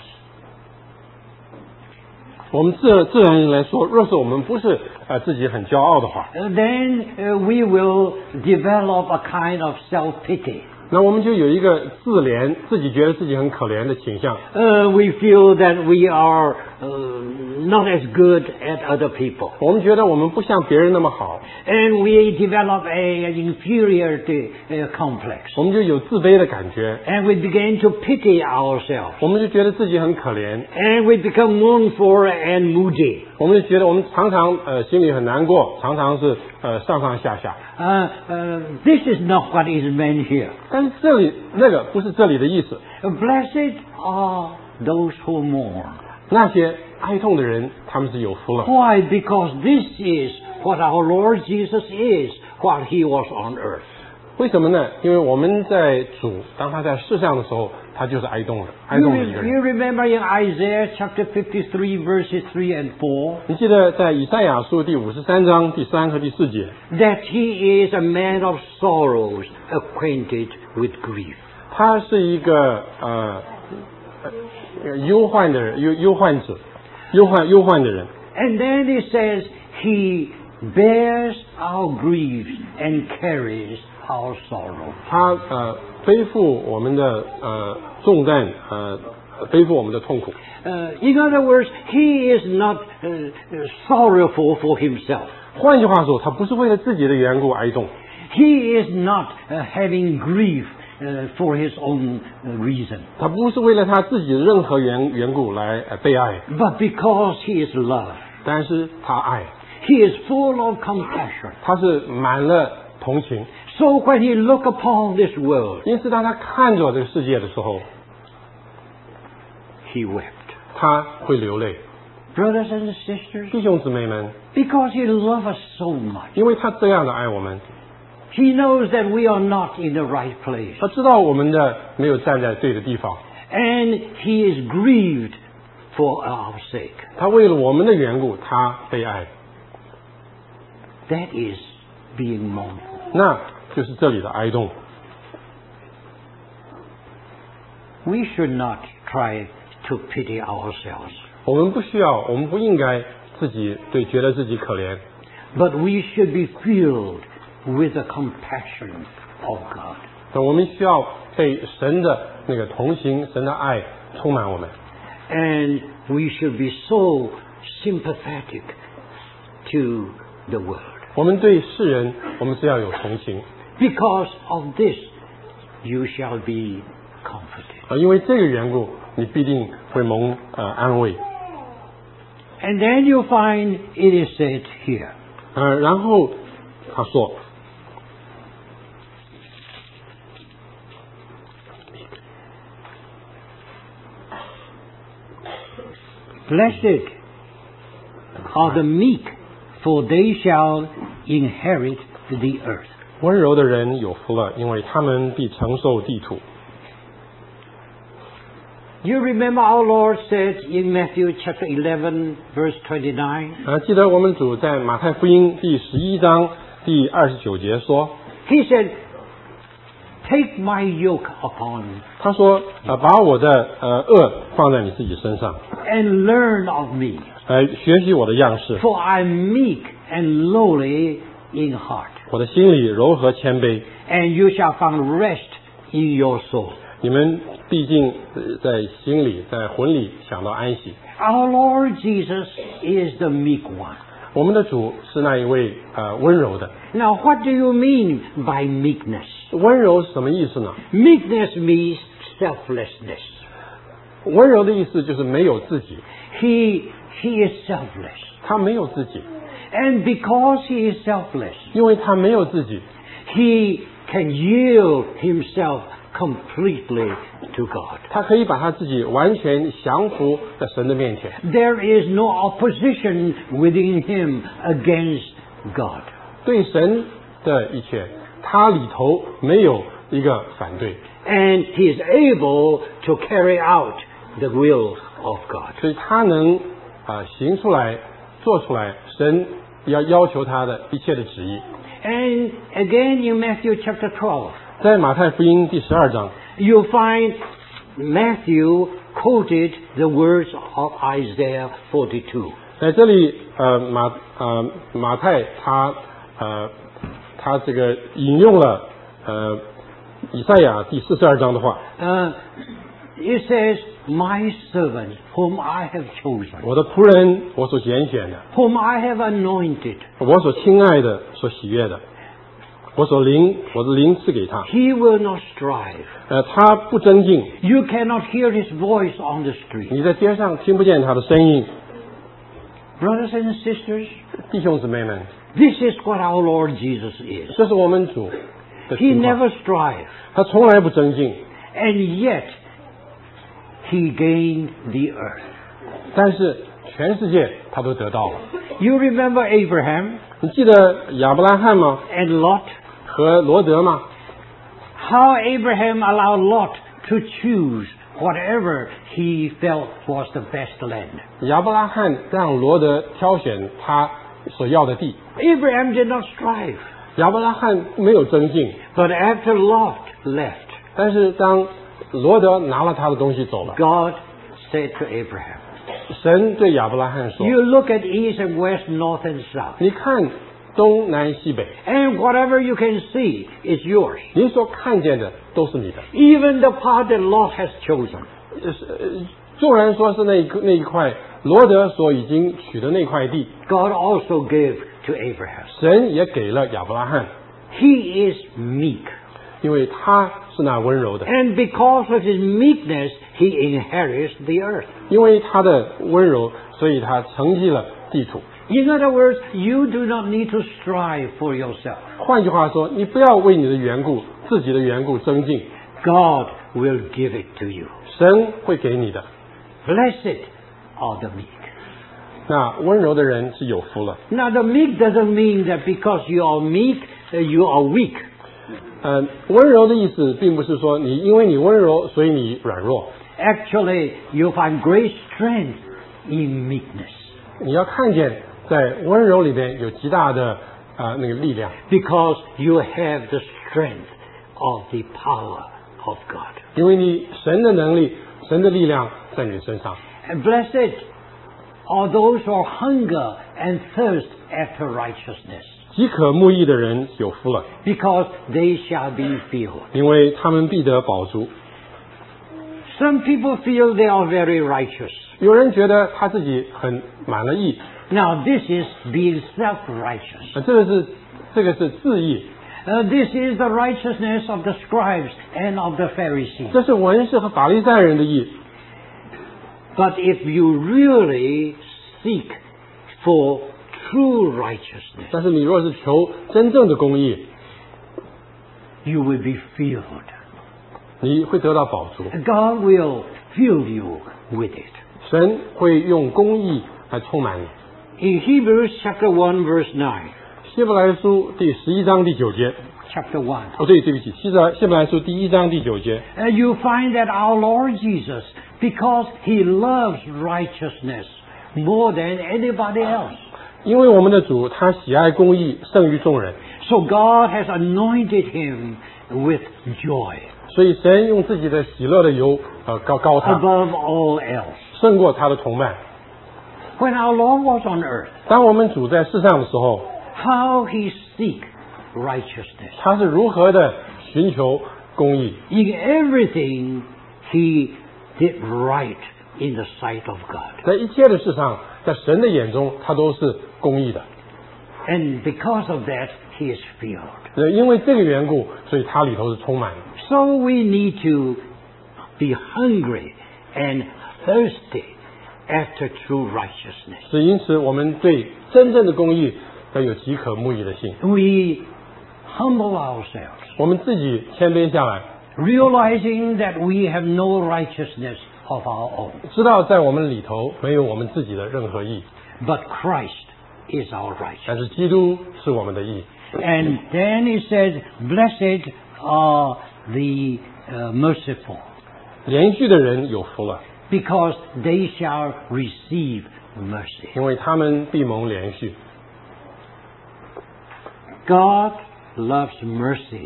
我们自然来说，若是我们不是自己很骄傲的话， then we will develop a kind of self-pity. 那我们就有一个自怜，自己觉得自己很可怜的倾向。 We feel that we are not as good as other people. 我们觉得我们不像别人那么好， And we develop an inferiority complex. 我们就有自卑的感觉， And we begin to pity ourselves. 我们就觉得自己很可怜， And we become mournful and moody. 我们就觉得我们常常心里很难过，常常是上上下下。 This is not what is meant here. 但是这里那个不是这里的意思。 Blessed are those who mourn. 那些哀痛的人，他们是有福了。 Why? Because this is what our Lord Jesus is while he was on earth. 为什么呢？因为我们在主当他在世上的时候，他就是哀痛的一个人。 You remember in Isaiah chapter 53 verses 3 and 4 你记得在以赛亚书第53章第3和第4节， that he is a man of sorrows, acquainted with grief. 他是一个忧患的人，忧患者，忧患的人。 And then it says he bears our griefs and carries our sorrow. 他背负我们的重担，背负我们的痛苦。 In other words, he is not sorrowful for himself. 换句话说，他不是为了自己的缘故哀痛， He is not having grief for his own reason, 他不是为了他自己的任何缘故来悲哀， but because he is love. 但是他爱， He is full of compassion. 他是满了同情。 So when he look upon this world, 因此，当他看着这个世界的时候， he wept. 他会流泪。 Brothers and sisters, 弟兄姊妹们， because he loves us so much. 因为他这样的爱我们， He knows that we are not in the right place. 他知道我们的没有站在对的地方， And he is grieved for our sake. 他为了我们的缘故，他悲哀。 That is being mournful. 那就是这里的哀动。 We should not try to pity ourselves, 我们不应该觉得自己可怜， but we should be filled with the compassion of God. 我们需要被神的那个同情、神的爱充满我们。 And we should be so sympathetic to the world. 我们对世人，我们是要有同情， Because of this, you shall be comforted. 因为这个缘故，你必定会蒙安慰。 And then you find it is said here, 然后他说， Blessed are the meek, for they shall inherit the earth. 温柔的人有福了，因为他们必承受地土。 You remember our Lord said in Matthew chapter 11 verse 29, 记得我们主在马太福音第11章第29节说， He said, Take my yoke upon you 他说把我的恶放在你自己身上， and learn of me, 来学习我的样式， for I am meek and lowly in heart, 我的心里柔和谦卑， and you shall find rest in your soul. 你们毕竟在心里在魂里想到安息。 Our Lord Jesus is the meek one. 我们的主是那一位温柔的。 Now, what do you mean by meekness? 温柔是什么意思呢？ Meekness means selflessness. 温柔的意思就是没有自己， He is selfless. 他没有自己， And because he is selfless, 因为他没有自己， he can yield himself completely to God. 他可以把他自己完全降服在神的面前。 There is no opposition within him against God. 对神的一切，他里头没有一个反对， And he is able to carry out the will of God. 所以他能行出来、做出来神要求他的一切的旨意。 And again in Matthew chapter 12, 在马太福音第12章， you find Matthew quoted the words of Isaiah 42. 在这里，马太他这个引用了以赛亚第42章的话， It says, "My servant, whom I have chosen, 我的仆人，我所拣选的， whom I have anointed, 我所亲爱的，所喜悦的，我的灵赐给他， he will not strive. 他不争竞， You cannot hear his voice on the street." 你在街上听不见他的声音。 Brothers and sisters, 弟兄姊妹们， this is what our Lord Jesus is. 这是我们主的 He 情况， never strive, 他从来不争竞， and yet he gained the earth. 但是全世界他都得到了。 You remember Abraham 你记得亚伯拉罕吗？ and Lot? 和罗德吗？ How Abraham allowed Lot to choose whatever he felt was the best land. 亚伯拉罕让罗德挑选他所要的地， Abraham did not strive, 亚伯拉罕没有争竞， but after Lot left, 但是当罗德拿了他的东西走了， God said to Abraham, 神对亚伯拉罕说 "You look at east and west, north and south, 你看东南西北， and whatever you can see is yours. 你所看见的都是你的。 Even the part that Lot has chosen. 纵然说是那一块罗德所已经取的那块地， God also gave to Abraham. 神也给了亚伯拉罕， He is meek. 因为他是那温柔的， And because of his meekness, he inherits the earth. 因为他的温柔，所以他承继了地土。 In other words, you do not need to strive for yourself. 换句话说，你不要为你的缘故、自己的缘故争竞， God will give it to you. 神会给你的。 Blessed are the meek. 那温柔的人是有福了。 Now, the meek doesn't mean that because you are meek, you are weak. 温柔的意思并不是说因为你温柔，所以你软弱。 Actually, you find great strength in meekness 你要看见在温柔里面有极大的那个力量， because you have the strength of the power of God. 因为你神的能力、神的力量在你身上。 And blessed are those who hunger and thirst after righteousness, 饥渴慕义的人有福了， because they shall be filled. 因为他们必得饱足。 Some people feel they are very righteous. 有人觉得他自己很满了义， Now, this is being self-righteous. 这个是自义， This is the righteousness of the scribes and of the Pharisees. 这是文士和法利赛人的义。 But if you really seek for true righteousness, 但是你若是求真正的公义， you will be filled. 你会得到饱足。 God will fill you with it. 神会用公义来充满你。 In Hebrews chapter 1 verse 9, 希伯来书第11章第9节， chapter 1, 对不起，希伯来书第1章第9节， you find that our Lord Jesus, because he loves righteousness more than anybody else, 因为我们的主他喜爱公义胜于众人， so God has anointed him with joy 所以神用自己的喜乐的油高他， above all else. 胜过他的同伴。 When our Lord was on earth, 当我们主在世上的时候， how he seek righteousness. 他是如何的寻求公义， In everything, he did right in the sight of God. 在一切的事上，在神的眼中，他都是公义的。 And because of that, he is filled. 因为这个缘故，所以他里头是充满的。 So we need to be hungry and thirsty after true righteousness. 是因此，我们对真正的公义要有饥渴慕义的心。 We humble ourselves, 我们自己谦卑下来， realizing that we have no righteousness of our own. 知道在我们里头没有我们自己的任何义， But Christ is our 但 righteousness. 是基督是我们的义。 And then it says, blessed are the merciful, 连续的人有福了， because they shall receive mercy. 因为他们必蒙连续。 God loves mercy.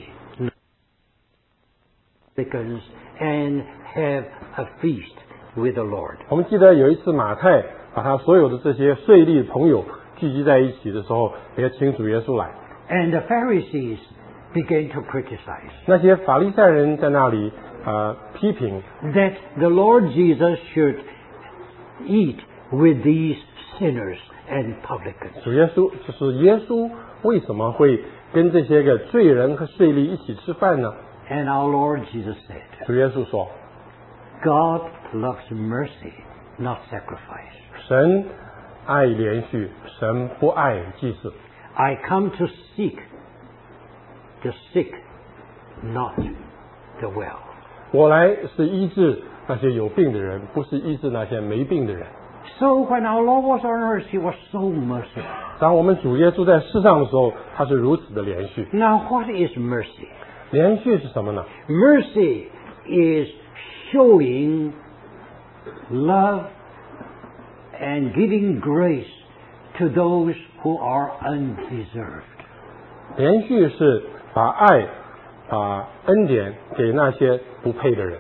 And have a feast with the Lord. 我们记得有一次马太把他所有的这些税吏朋友聚集在一起的时候，也请主耶稣来。 And the Pharisees began to criticize 那些法利赛人在那里批评 that the Lord Jesus should eat with these sinners and publicans. 主耶稣，就是耶稣为什么会跟这些个罪人和税吏一起吃饭呢？ And our Lord Jesus said, 主耶稣说 God loves mercy, not sacrifice. 神爱怜恤，神不爱祭祀。 I come to seek the sick, not the well. 我来是医治那些有病的人，不是医治那些没病的人。 So when our Lord was on earth, He was so merciful. 当我们主耶稣在世上的时候，他是如此的怜恤。 Now what is mercy? 怜恤是什么呢？ Mercy is showing love and giving grace to those who are undeserved. 怜恤是把爱、把恩典给那些不配的人。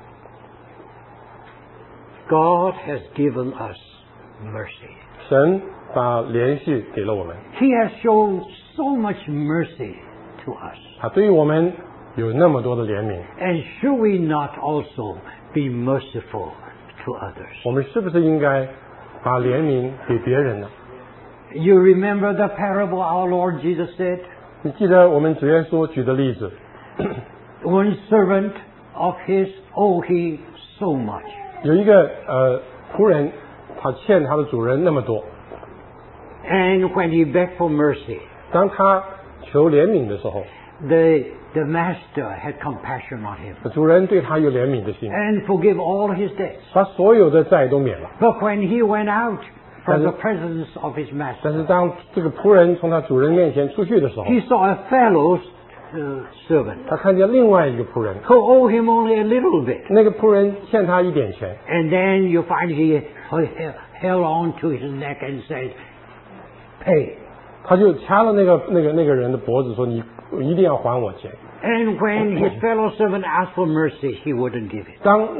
God has given us mercy. 神把怜恤给了我们， He has shown so much mercy to us. 他对于我们有那么多的怜悯， And should we not also be merciful to others? 我们是不是应该把怜悯给别人呢？ You remember the parable our Lord Jesus said? 你记得我们主耶稣举的例子， One servant of his owed he so much. 有一个仆人，他欠他的主人那么多， And when he begged for mercy, 当他求怜悯的时候， the master had compassion on him 主人对他有怜悯的心， and forgive all his debts. 把所有的债都免了。 But when he went out from Does the presence of his 但 master, 是当这个仆人从他主人面前出去的时候， he saw a fellow servant 他看见另外一个仆人， who owed him only a little bit. 那个仆人欠他一点钱， And then you find he held on to his neck and said, pay. 他就掐了那个人的脖子，说你一定要还我钱。 And when his fellow servant asked for mercy, he wouldn't give it. 当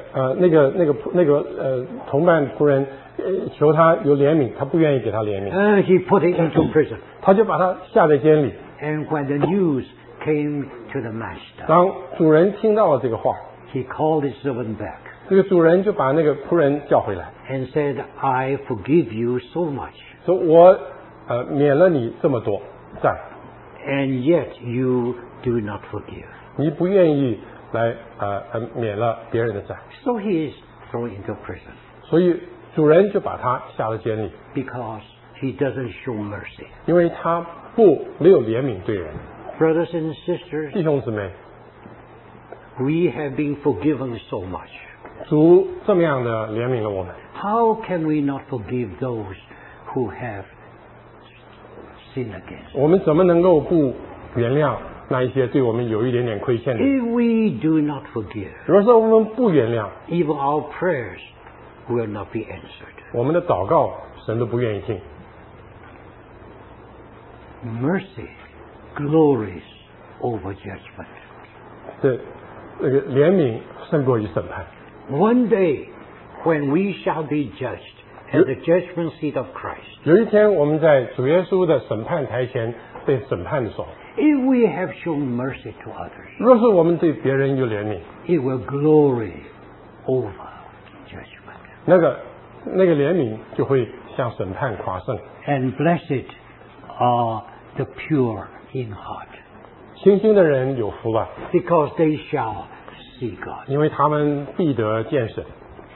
同伴仆人求他有怜悯，他不愿意给他怜悯， He put him into prison. 他就把他下在监里。 And when the news came to the master, 当主人听到了这个话， he called his servant back 这个主人就把那个仆人叫回来， and said, I forgive you so much, 说我免了你这么多债， and yet you do not forgive. 你不愿意来免了别人的债， So he is thrown into prison 所以主人就把他下了监里， because he doesn't show mercy. 因为他没有怜悯对人。 Brothers and sisters, 弟兄姊妹， we have been forgiven so much. 主这么样的怜悯了我们， How can we not forgive those who have sinned against us? 我们怎么能够不原谅那一些对我们有一点点亏欠的人？ If we do not forgive, 如果说我们不原谅， even our prayers will not be answered. 我们的祷告神都不愿意听。 Mercy glories over judgment. 那个怜悯胜过于审判。 One day, when we shall be judged at the judgment seat of Christ, 有一天我们在主耶稣的审判台前被审判的时候， if we have shown mercy to others, 若是我们对别人有怜悯， it will glory over judgment. 那个怜悯就会向审判夸胜。 And blessed are the pure in heart, 清心的人有福了， because they shall see God. 因为他们必得见神。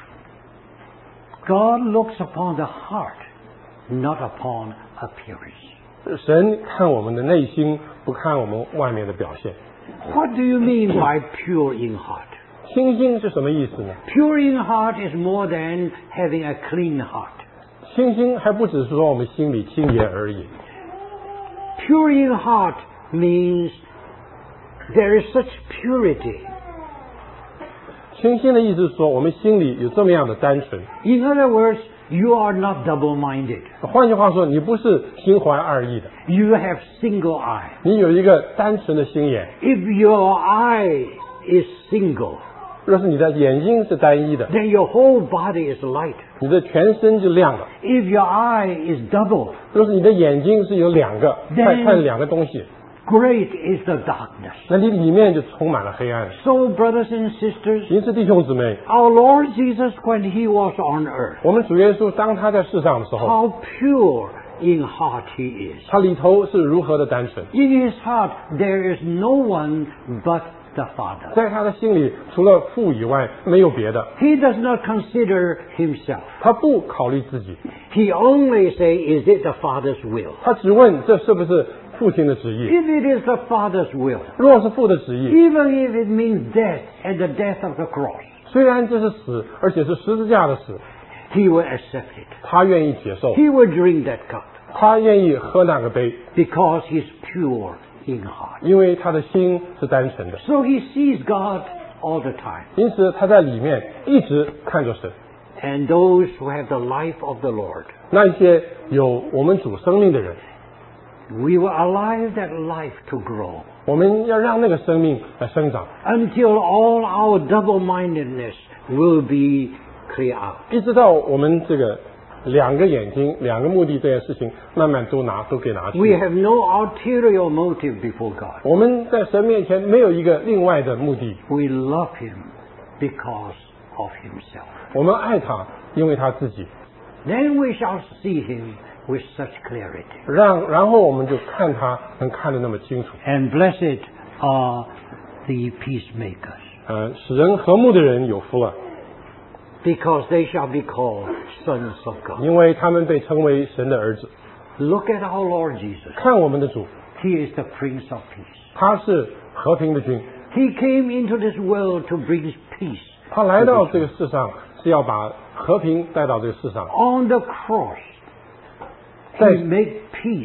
God looks upon the heart, not upon appearance. 神看我们的内心，不看我们外面的表现。 What do you mean by pure in heart? 清心是什么意思呢？ Pure in heart is more than having a clean heart. 清心还不只是说我们心里清洁而已。 Pure in heart means there is such purity. 清心的意思是说，我们心里有这么样的单纯。 In other words, You are not double-minded. 换句话说，你不是心怀二意的， You have single eye. 你有一个单纯的心眼。 If your eye is single, 若是你的眼睛是单一的， then your whole body is light. 你的全身就亮了。 If your eye is double, 若是你的眼睛是有两个， Then- 看两个东西， great is the darkness. 那你里面就充满了黑暗。 So, brothers and sisters, 因此，弟兄姊妹， our Lord Jesus, when he was on earth, 我们主耶稣当他在世上的时候， how pure in heart he is. 他里头是如何的单纯。 In his heart, there is no one but the Father. 在他的心里，除了父以外，没有别的。 He does not consider himself. 他不考虑自己， He only say, is it the Father's will? 他只问这是不是父亲的旨意。 If it is the Father's will, 若是父的旨意， even if it means death and the death of the cross, 虽然这是死，而且是十字架的死， he will accept it. 他愿意接受， He will drink that cup 他愿意喝那个杯， because he's pure in heart. 因为他的心是单纯的。 So he sees God all the time. 因此，他在里面一直看着神。 And those who have the life of the Lord, 那一些有我们主生命的人， we will allow that life to grow 我们要让那个生命来生长， until all our double-mindedness will be clear out. 一直到我们这个两个眼睛、两个目的这件事情慢慢都给拿去。 We have no ulterior motive before God. 我们在神面前没有一个另外的目的， We love him because of himself. 我们爱他，因为他自己。 Then we shall see him with such clarity. 然后我们就看他能看得那么清楚。 And blessed are the peacemakers, 使人和睦的人有福了， because they shall be called sons of God. 因为他们被称为神的儿子。 Look at our Lord Jesus. 看我们的主， He is the Prince of Peace. 他是和平的君， He came into this world to bring peace. 他来到这个世上是要把和平带到这个世上。 On the cross, He 在 made peace,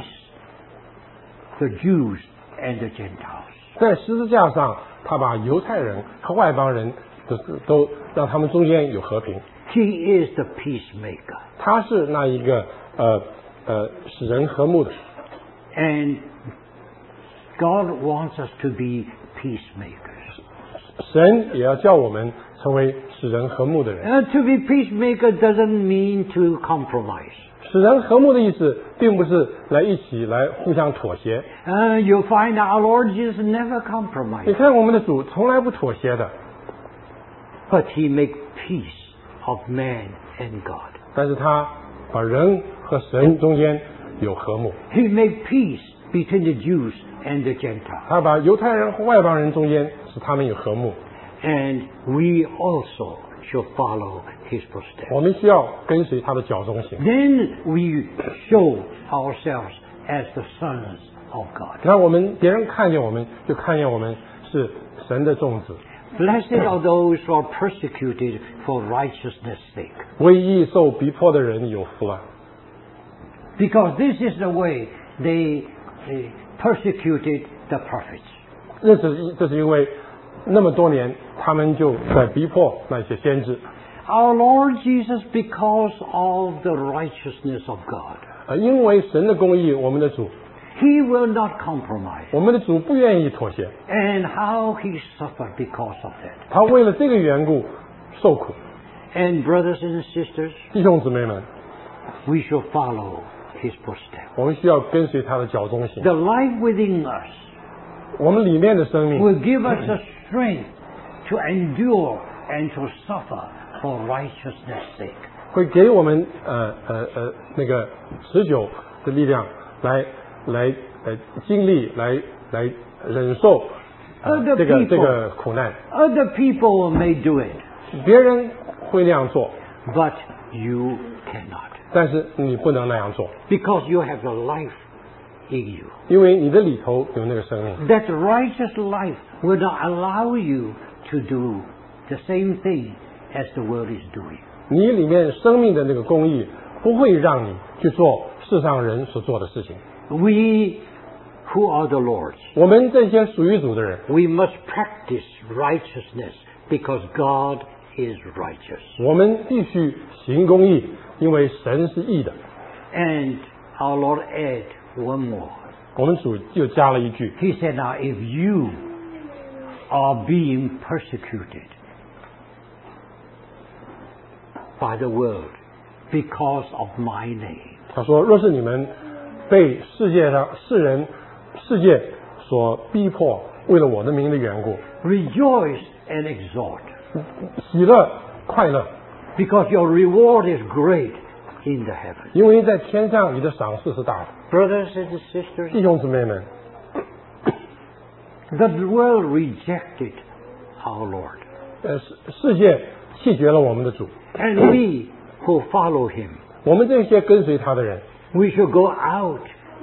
the Jews and the Gentiles. 在十字架上，他把犹太人和外邦人都让他们中间有和平。 He is the peacemaker. 他是那一个使人和睦的。 And God wants us to be peacemakers. 神也要叫我们成为使人和睦的人。 To be peacemaker doesn't mean to compromise. 使人和睦的意思，并不是一起来互相妥协。 You'll find our Lord Jesus never 你 compromised. 看，我们的主从来不妥协的， But He made peace of man and God. 但是他把人和神中间有和睦， He made peace between the Jews and the Gentiles. 他把犹太人和外邦人中间使他们有和睦。 And we also should follow His footsteps. 我们需要跟随他的脚中行。 Then we show ourselves as the sons of God. 让我们别人看见我们，就看见我们是神的种子。 Blessed are those who are persecuted for righteousness' sake, 为义受逼迫的人有福了， because this is the way they persecuted the prophets. 这是因为那么多年他们就在逼迫那些先知。 Our Lord Jesus, because of the righteousness of God, 因为神的公义，我们的主， He will not compromise. 我们的主不愿意妥协， And how He suffered because of that. 他为了这个缘故受苦。 And brothers and sisters, 弟兄姊妹们， we should follow His footsteps. 我们需要跟随他的脚中行。 The life within us 我们里面的生命 will give us the strength to endure and to suffer for righteousness' sake. 会给我们那个持久的力量来经历来忍受这个苦难。 Other people may do it, 别人会那样做， but you cannot, 但是你不能那样做， because you have the life in you. 因为你的里头有那个生命。 That righteous life will not allow you to do the same thing as the world is doing. 你里面生命的那个公义不会让你去做世上人所做的事情。 We who are the Lord's, 我们这些属于主的人， we must practice righteousness because God is righteous. 我们必须行公义，因为神是义的。 And our Lord add one more. 我们主又加了一句， He said, now if you are being persecuted by the world because of my name, 他说：若是你们被世界所逼迫，为了我的名的缘故， rejoice and exhort, 喜乐快乐， because your reward is great in the heavens. 因为在天上你的赏赐是大的。 Brothers and sisters, 弟兄姊妹们， the world rejected our Lord. 世界弃绝了我们的主， And we who follow him, 我们这些跟随他的人， we should go out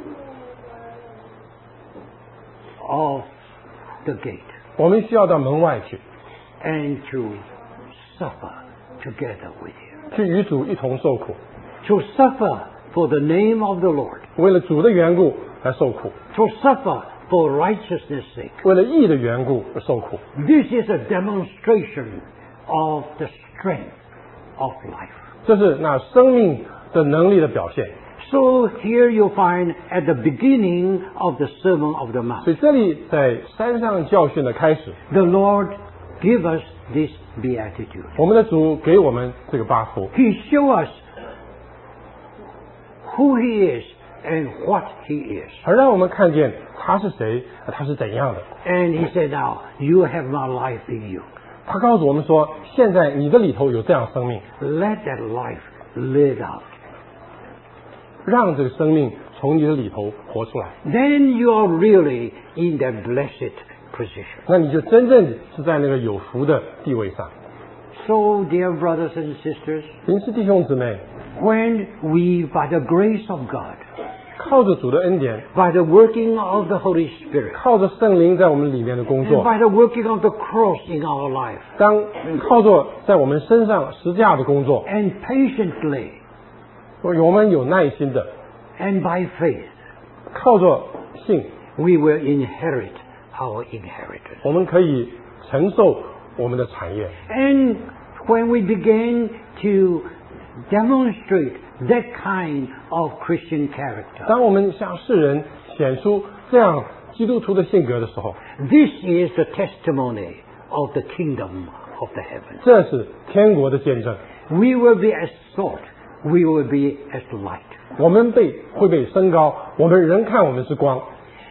of the gate 我们需要到门外去， and to suffer together with him. 去与主一同受苦， To suffer for the name of the Lord. 为了主的缘故来受苦， To suffer for righteousness' sake. 为了义的缘故而受苦。 This is a demonstration of the strength of life. 这是那生命的能力的表现。 So here you find at the beginning of the Sermon of the 所 Mount, 以这里在山上教训的开始， the Lord give us this beatitude. 我们的主给我们这个八福， He show us who He is and what He is. 而让我们看见他是谁，他是怎样的。 And He said, now, you have my life in you. 他告诉我们说，现在你的里头有这样生命， Let that life live out. 让这个生命从你的里头活出来， Then you are really in that blessed position. 那你就真正是在那个有福的地位上。 So, dear brothers and sisters, 因此，弟兄姊妹， when we, by the grace of God, 靠着主的恩典， by the working of the Holy Spirit, 靠着圣灵在我们里面的工 and 作， by the working of the cross in our life, 当靠着在我们身上十架的工作， and patiently, 我们有耐心的， and by faith, 靠着信， we will inherit our inheritance. 我们可以承受我们的产业。 And when we begin to demonstrate that kind of Christian character, 当我们向世人显出这样基督徒的性格的时候， this is the testimony of the kingdom of the heavens. 这是天国的见证。 We will be as salt, we will be as light. 我们会被升高，我们人看我们是光，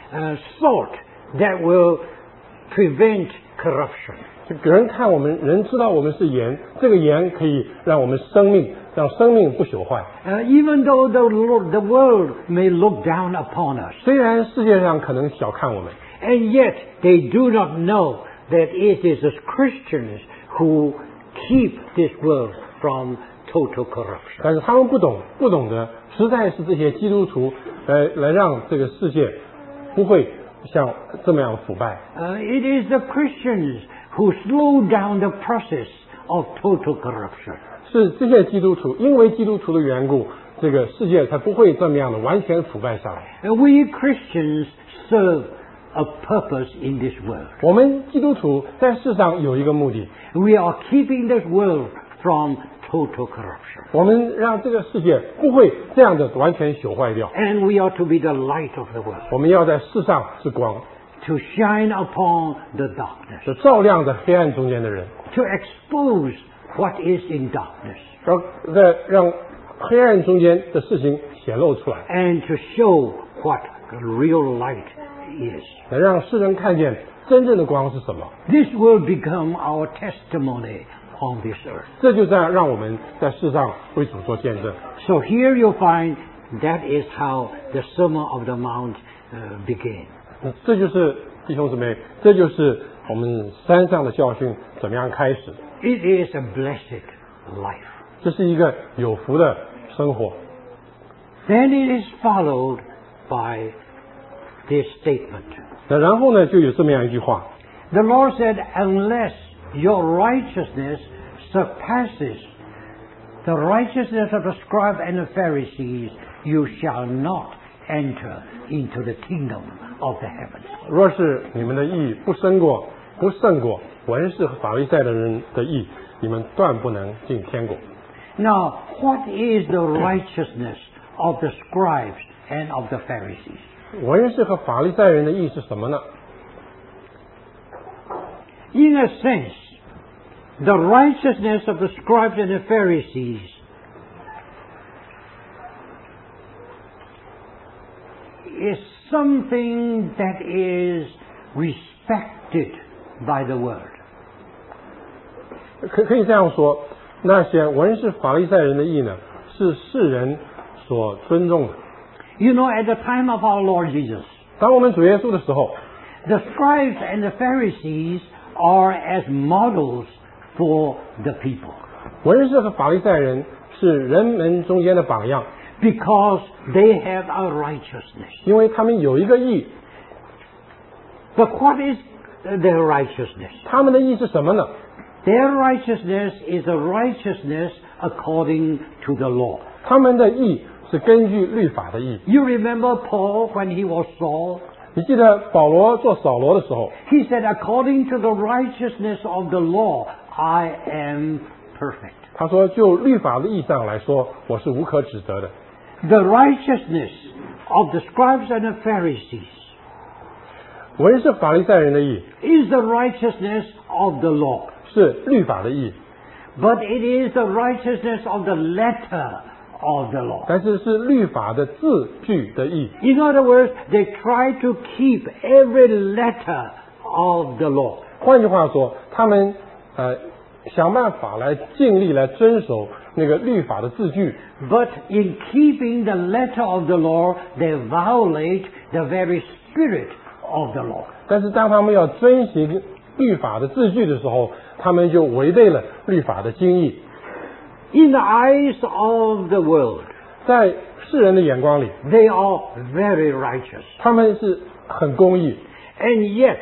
Salt that will prevent corruption. 人看我们，人知道我们是盐，这个盐可以让我们让生命不朽坏。 Even though the world may look down upon us, 虽然世界上可能小看我们， and yet they do not know that it is the Christians who keep this world from total corruption. 但是他们不懂得，实在是这些基督徒来让这个世界不会像这么样腐败。 It is the Christians who slow down the process of total corruption. 是这些基督徒，因为基督徒的缘故，这个世界才不会这么样的完全腐败下来。 We Christians serve a purpose in this world. 我们基督徒在世上有一个目的， We are keeping this world from total corruption. 我们让这个世界不会这样的完全朽坏掉。 And we are to be the light of the world, 我们要在世上是光， to shine upon the darkness, 是照亮在黑暗中间的人， to expose what is in darkness, 让黑暗中间的事情显露出来， and to show what the real light is. 能让世人看见真正的光是什么。 This will become our testimony on this earth. 这就这样让我们在世上为主做见证。 So here you find that is how the Sermon of the Mount began. 这就是弟兄姊妹，这就是我们山上的教训怎么样开始。 It is a blessed life. 这是一个有福的生活。 Then it is followed by this statement. 那然后呢，就有这么样一句话： The Lord said, unless your righteousness surpasses the righteousness of the scribes and the Pharisees, you shall not enter into the kingdom of the heavens. 若是你们的义不胜过不胜过文士和法利赛的人的义，你们断不能进天国。 Now, what is the righteousness of the scribes and of the Pharisees? 文士和法利赛人的义是什么呢？ In a sense, the righteousness of the scribes and the Pharisees is something that is respected by the world. 可以这样说，那些文士法利赛人的义呢，是世人所尊重的。 You know, at the time of our Lord Jesus, 当我们主耶稣的时候， the scribes and the Pharisees are as models for the people 文士和法利赛人是人们中间的榜样， because they have a righteousness. 因为他们有一个义。 But what is their righteousness? 他们的义是什么呢？ Their righteousness is a righteousness according to the law. 他们的义是根据律法的义。 You remember Paul when he was Saul? 你记得保罗做扫罗的时候， He said, according to the righteousness of the law, I am perfect. 他说就律法的义上来说，我是无可指责的。 The righteousness of the scribes and the Pharisees 文士法利赛人的义 is the righteousness of the law. 是律法的义， But it is the righteousness of the letter of the law. 但是是律法的字句的义。 In other words, they try to keep every letter of the law. 换句话说，他们想办法来尽力来遵守那个律法的字句， But in keeping the letter of the law, they violate the very spirit of the law. 但是当他们要遵行律法的字句的时候，他们就违背了律法的精义。 In the eyes of the world, 在世人的眼光里， they are very righteous. 他们是很公义， And yet,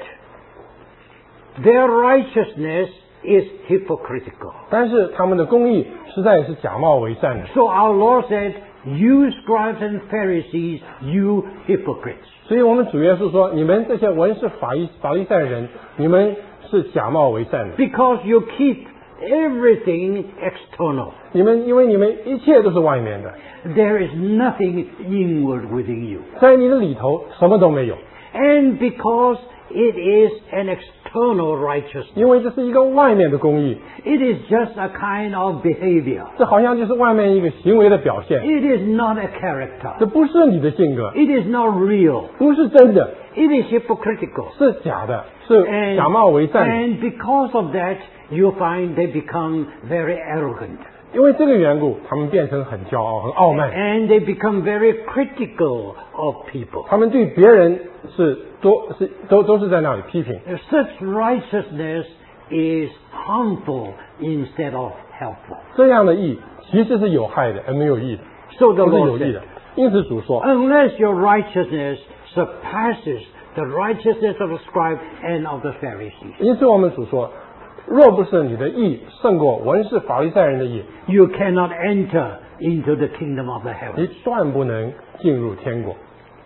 their righteousness is hypocritical. 但是他们的公义实在是假冒为善的。 So our Lord said, you scribes and Pharisees, you hypocrites. 所以我们主耶稣说：“你们这些文士法利赛人，你们是假冒为善的。 Because you keep everything external. 因为你们一切都是外面的， There is nothing inward within you. 在你的里头什么都没有。 And because it is an external righteousness, 因为这是一个外面的公义， it is just a kind of behavior. 这好像就是外面一个行为的表现， It is not a character. 这不是你的性格， It is not real. 不是真的， It is hypocritical. 是假的，是假冒为善的。 And because of that, you find they become very arrogant. 因为这个缘故，他们变成很骄傲、很傲慢， And they become very critical of people. 他们对别人都是在那里批评。 Such righteousness is harmful instead of helpful. 这样的义其实是有害的，而没有益的， So the 不是 Lord 有益 said, 的。因此主说， unless your righteousness surpasses the righteousness of the scribe and of the Pharisees, 因此我们主说，若不是你的义胜过文士法利赛人的义， you cannot enter into the kingdom of the 你 heavens. 断不能进入天国。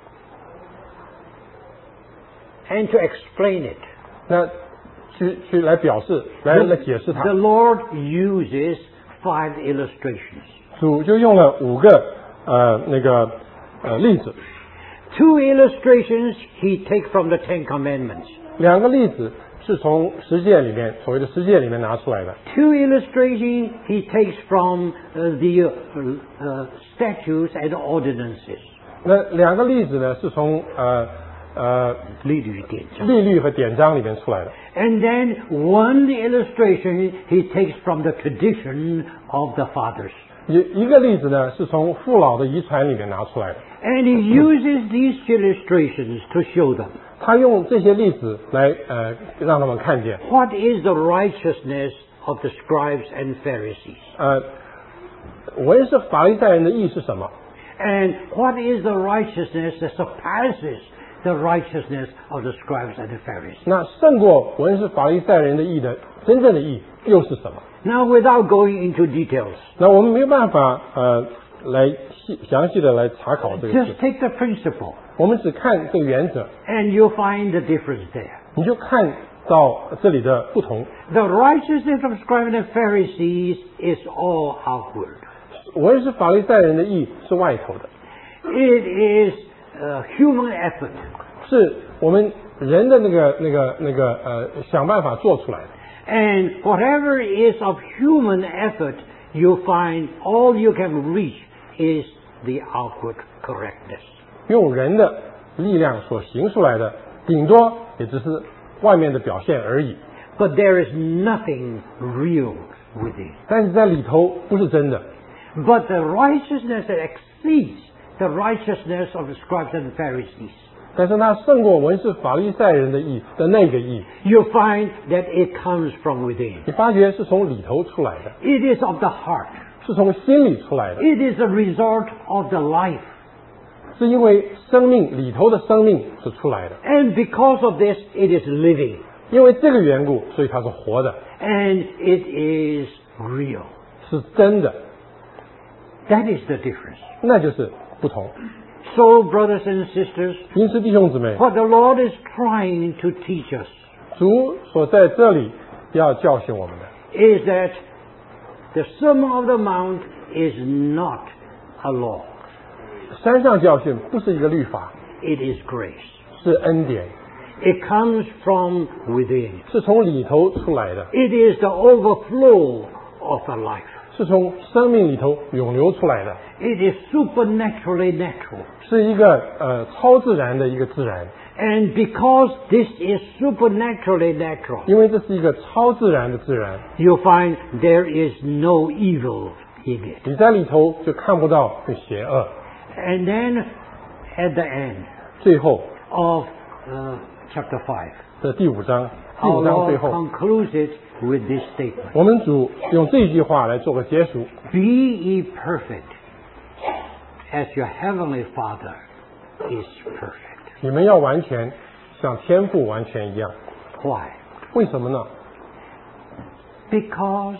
And to explain it, 那去来表示，来解释 the 它， Lord uses 5 illustrations. 主就用了5个例子， 2 illustrations he takes from the 10 commandments. 2个例子是从十诫里面所谓的十诫里面拿出来的。 2 illustrations he takes from the statutes and ordinances. 那2个例子呢，是从律律典章。 律律和典章里面出来的。 And then 1 illustration he takes from the tradition of the fathers. 一个例子呢，是从父老的遗传里面拿出来的。 And he uses these illustrations to show them 他用这些例子来让他们看见， what is the righteousness of the scribes and Pharisees. 文士法利赛人的义是什么？ And what is the righteousness that surpasses the righteousness of the scribes and the Pharisees. 那胜过文士法利赛人的义的真正的义又是什么？ Now, without going into details, 那我们没有办法来详细的来查考这个 just 事， take the principle 我们只看这个原则， and you'll find the difference there. 你就看到这里的不同。 The righteousness of scribes and Pharisees is all outward. 文士法利赛人的义是外头的， It is human effort. 是我们人的想办法做出来的。 And whatever is of human effort, you find all you can reach is the outward correctness. 用人的力量所行出来的，顶多也只是外面的表现而已。 But there is nothing real within. 但是在里头不是真的。 But the righteousness that exceeds the righteousness of the scribes and Pharisees. 但是它胜过文士法利赛人的义的那个义， You find that it comes from within. 你发觉是从里头出来的， It is of the heart. 是从心里出来的， It is a result of the life. 是因为生命里头的生命是出来的， And because of this, it is living. 因为这个缘故，所以它是活的， And it is real. 是真的， That is the difference. 那就是不同。 So, brothers and sisters, 因此，弟兄姊妹， what the Lord is trying to teach us 主所在这里要教训我们的， is that the Sermon of the Mount is not a law. 山上教训不是一个律法， It is grace. 是恩典， It comes from within. 是从里头出来的， It is the overflow of a life. 是从生命里头涌流出来的， It is supernaturally natural. 是一个超自然的一个自然。 And because this is supernaturally natural, 因为这是一个超自然的自然， you find there is no evil in it. 你在里头就看不到那邪恶。 And then at the end 最后 of chapter 5, 的第五章 our 最 Lord 后， concludes it with this statement. 我们主用这句话来做个结束： Be ye perfect as your heavenly Father is perfect. 你们要完全，像天父完全一样。 Why? 为什么呢？ Because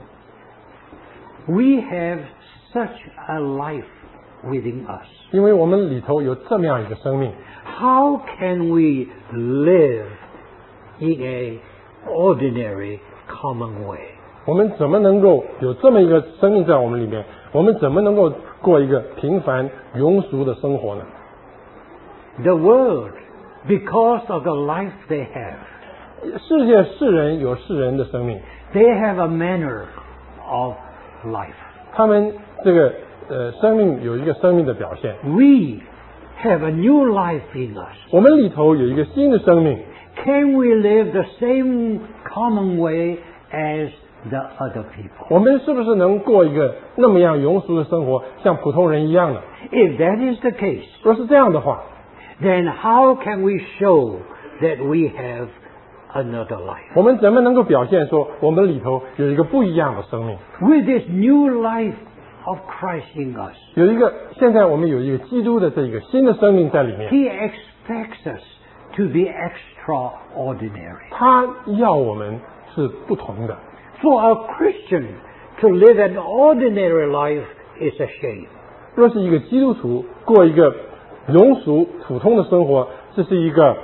we have such a life within us. 因为我们里头有这么样一个生命， How can we live in a ordinary, common way? 我们怎么能够有这么一个生命在我们里面？我们怎么能够过一个平凡庸俗的生活呢？ The world, because of the life they have, 世界世人有世人的生命， they have a manner of life. 他们这个生命有一个生命的表现。 We have a new life in us. 我们里头有一个新的生命， Can we live the same common way as the other people? 我们是不是能过一个那么样庸俗的生活，像普通人一样呢？ If that is the case, 若是这样的话， then how can we show that we have another life? 我们怎么能够表现说我们里头有一个不一样的生命？ With this new life of Christ in us, 有一个现在我们有一个基督的这个新的生命在里面， He expects us to be extraordinary. 他要我们是不同的。 For a Christian to live an ordinary life is a shame. 若是一个基督徒过一个庸俗普通的生活，这是一个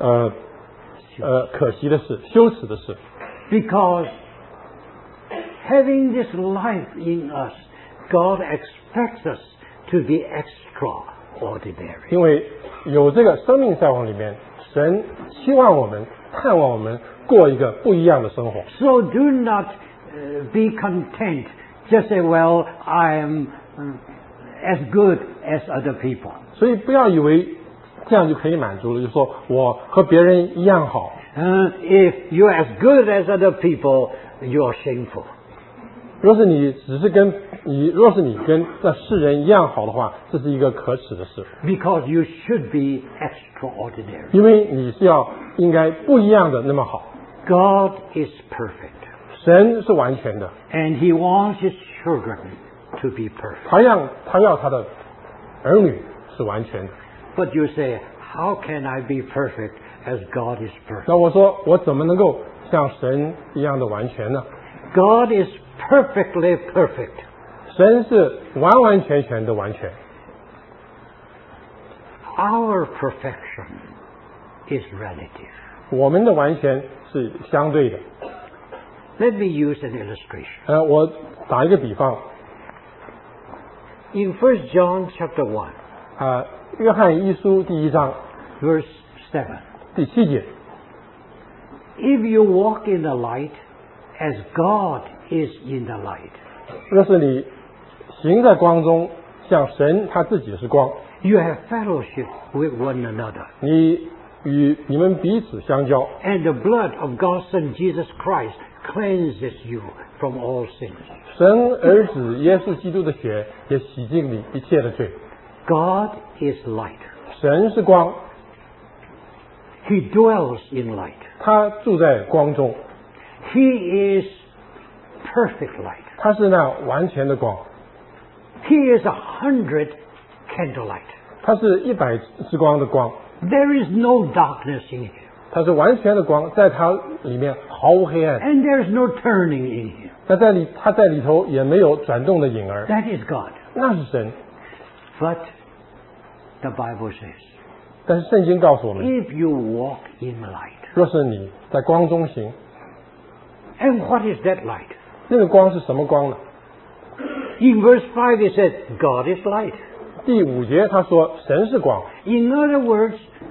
可惜的事，羞耻的事。 Because having this life in us, God expects us to be extraordinary. 因为有这个生命在我里面，神期望我们、盼望我们过一个不一样的生活。 So do not be content. Just say, well, I am as good as other people. 所以不要以为这样就可以满足了，就说我和别人一样好。 If you're as good as other people, you're shameful. 若是你跟那世人一样好的话，这是一个可耻的事， Because you should be extraordinary. 因为你是应该不一样的那么好。 God is perfect. 神是完全的， And He wants His children to be perfect. 他要他的儿女是完全的。 But you say, how can I be perfect as God is perfect? 那我说我怎么能够像神一样的完全呢？ God is perfectly perfect. 神是完完全全的完全， Our perfection is relative. 我们的完全是相对的。 Let me use an illustration. 我打一个比方。 In 1 John chapter 1, 约翰一书第1章 verse 7. 第7节。 If you walk in the light, as God is in the light. 若是你行在光中，像神他自己是光。 You have fellowship with one another. 你与你们彼此相交。 And the blood of God's Son Jesus Christ cleanses you from all sins. 神儿子耶稣基督的血也洗净你一切的罪。 God is light. 神是光。 He dwells in light. 他住在光中。 He is perfect light. 他是那完全的光。 He is 100 candlelight. 他是100之光的光。 There is no darkness in him. 他是完全的光，在他里面毫无黑暗。 And there is no turning in him. 他在里头也没有转动的影儿。 That is God. 那是神。 But the Bible says, 但是圣经告诉我们 if you walk in light. 若是你在光中行。 And what is that light? 那个光是什么光呢？ In verse 5 it says, God is light. 第5节他说神是光。 In other words,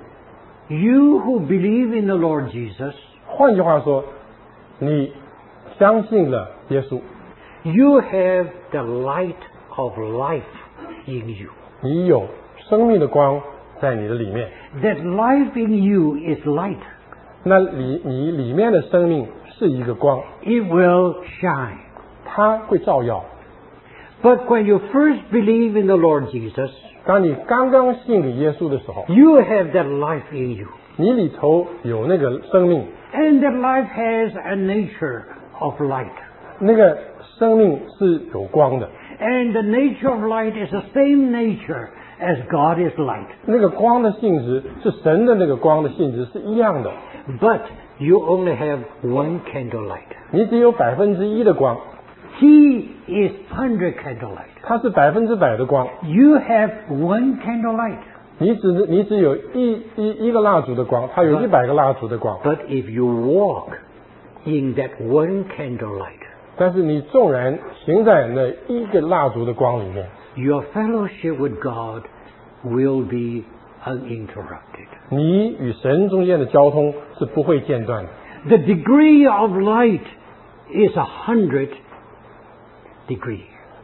you who believe in the Lord Jesus, 换句话说，你相信了耶稣， you have the light of life in you. 你有生命的光在你的里面。 That life in you is light. 那你里面的生命是一个光， It will shine. 它会照耀。 But when you first believe in the Lord Jesus, 当你刚刚信你耶稣的时候， you have that life in you. 你里头有那个生命， And that life has a nature of light. 那个生命是有光的。 And the nature of light is the same nature as God is light. 那个光的性质是神的那个光的性质是一样的。 But you only have one candlelight. 你只有1%的光， He is 100 candlelight. 它是100%的光。 You have one candlelight. 你只有一个蜡烛的光，它有100个蜡烛的光。 But if you walk in that one candlelight, 但是你纵然行在那一个蜡烛的光里面， your fellowship with God will be uninterrupted. 你与神中间的交通是不会间断的。 The degree of light is 100 degree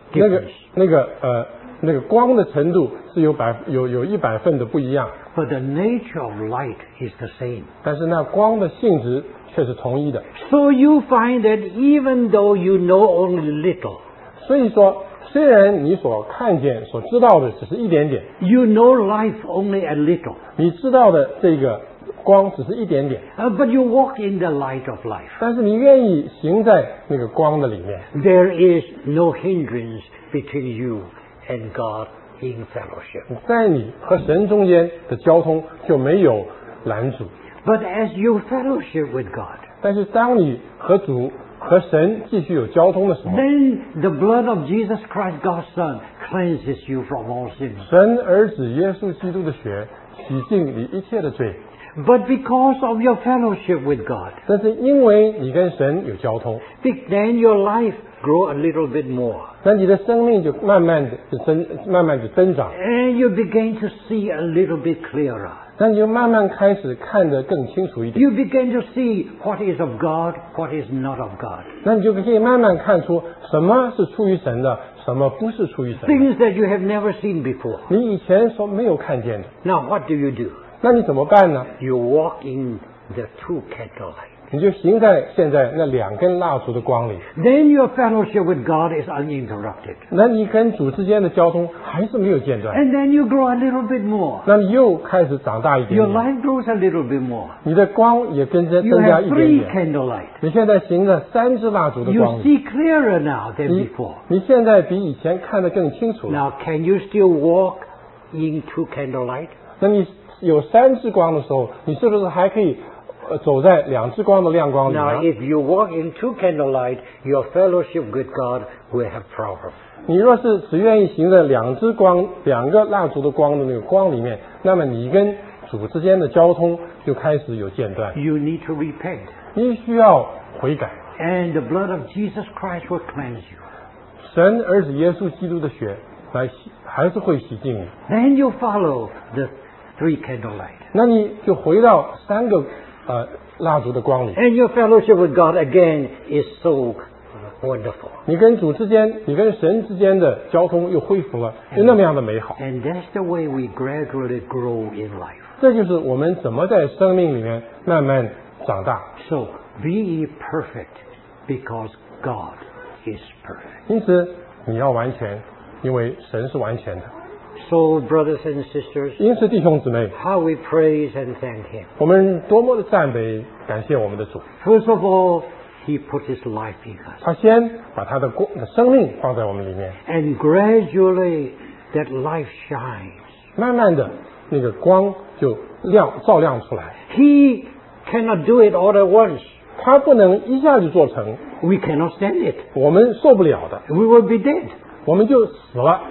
那个光的程度是有100份的不一样， But the nature of light is the same. 但是那光的性质却是同一的。 So you find that even though you know only little, 所以说，虽然你所看见、所知道的只是一点点， you know life only a little, 你知道的这个光只是一点点， but you walk in the light of life. 但是你愿意行在那个光的里面， There is no hindrance between you and God in fellowship. 在你和神中间的交通就没有拦阻。 But as you fellowship with God, 但是当你和主和神继续有交通的时候， then the blood of Jesus Christ, God's Son, cleanses you from all sins. 神儿子耶稣基督的血洗净你一切的罪。 But because of your fellowship with God, 但是因为你跟神有交通， then your life grow a little bit more. 那你的生命就慢慢的增长， And you begin to see a little bit clearer. 那你就慢慢开始看得更清楚一点， You begin to see what is of God, what is not of God. 那你就可以慢慢看出什么是出于神的，什么不是出于神的， Things that you have never seen before. 你以前所没有看见的。 Now what do you do? 那你怎么办呢？ You walk in the two candlelight. 你就行在现在那2根蜡烛的光里， Then your fellowship with God is uninterrupted. 那你跟主之间的交通还是没有间断， And then you grow a little bit more. 那你又开始长大一点 Your 点， life grows a little bit more. 你的光也增 You 加 have 一点 three 点。 candlelight. 你现在行在3支蜡烛的 You 光里， see clearer now than 你 before. 你现在比以前看得更清楚了。 Now can you still walk in two candlelight? 那你有3支光的时候，你是不是还可以走在2支光的亮光里 Now 呢？ if you walk in two candlelight, your fellowship with God will have problem. 你若是只愿意行在2个蜡烛的光的那个光里面，那么你跟主之间的交通就开始有间断。 You need to repent. 你需要悔改， And the blood of Jesus Christ will cleanse you. 神儿子耶稣基督的血来洗，还是会洗净你。 Then you follow the 3 candlelight. 那你就回到3个蜡烛的光里， And your fellowship with God again is so wonderful. 你跟主之间，你跟神之间的交通又恢复了，就那么样的美好。 And that's the way we gradually grow in life. 这就是我们怎么在生命里面慢慢长大。 So be ye perfect because God is perfect. 因此你要完全，因为神是完全的。 So, brothers and sisters, 因此弟兄姊妹， how we praise and thank Him. 我们多么的赞美感谢我们的主。 First of all, He put His life in us. 他先把他的生命放在我们里面， And gradually that life shines. 慢慢的那个光就照亮出来。 He cannot do it all at once. 他不能一下就做成， We cannot stand it. 我们受不了的， We will be dead. 我们就死了。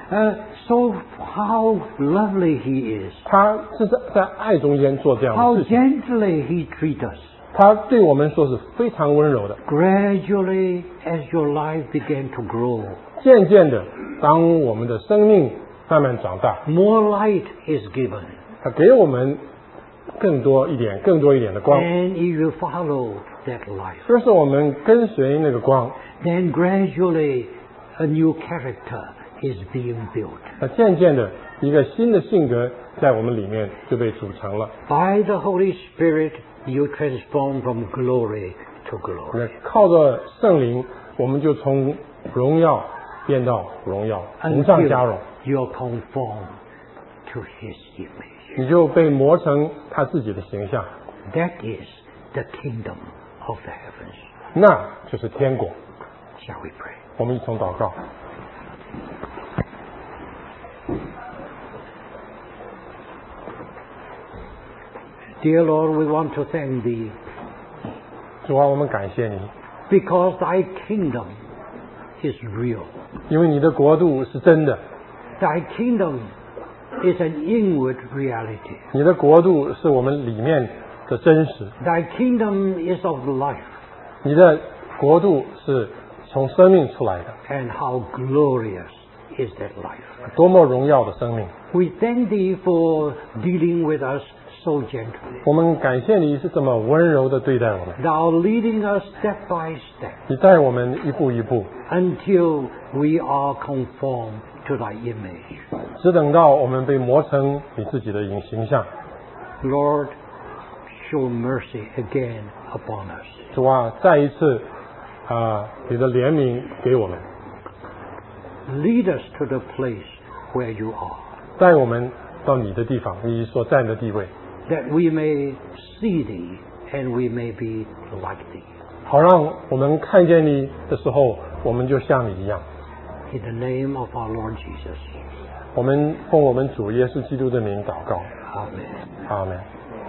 So how lovely He is. 他是在爱中间做这样 How 的事情， gently He treats us. 他对我们说是非常温柔的。 Gradually, as your life began to grow, 渐渐的，当我们的生命慢慢长大， more light is given. 他给我们更多一点的光。 And if you follow that light, 就是我们跟随那个光， then gradually a new character is being built. 那渐渐的一个新的性格在我们里面就被组成了。 By the Holy Spirit, you transform from glory to glory. 那靠着圣灵，我们就从荣耀变到荣耀，从上加荣， You're conformed to His image. 你就被磨成他自己的形象， That is the kingdom of the heavens. 那就是天国。 Shall we pray? 我们一同祷告。 Dear Lord, we want to thank Thee 主啊，我们感谢你， because Thy kingdom is real. 因为你的国度是真的， Thy kingdom is an inward reality. 你的国度是我们里面的真实， Thy kingdom is of life. 你的国度是从生命出来的， And how glorious is that life. 多么荣耀的生命！ We thank Thee for dealing with us so gently. 我们感谢你是这么温柔的对待我们， Thou leading us step by step 你带我们一步一步， until we are conformed to Thy image. 只等到我们被磨成你自己的形象。 Lord, show mercy again upon us. 主啊，再一次你的怜悯给我们， Lead us to the place where You are, 带我们到你的地方，你所站的地位， that we may see Thee and we may be like Thee. 好让我们看见你的时候，我们就像你一样。 In the name of our Lord Jesus. 我们奉我们主耶稣基督的名祷告， Amen. 阿门。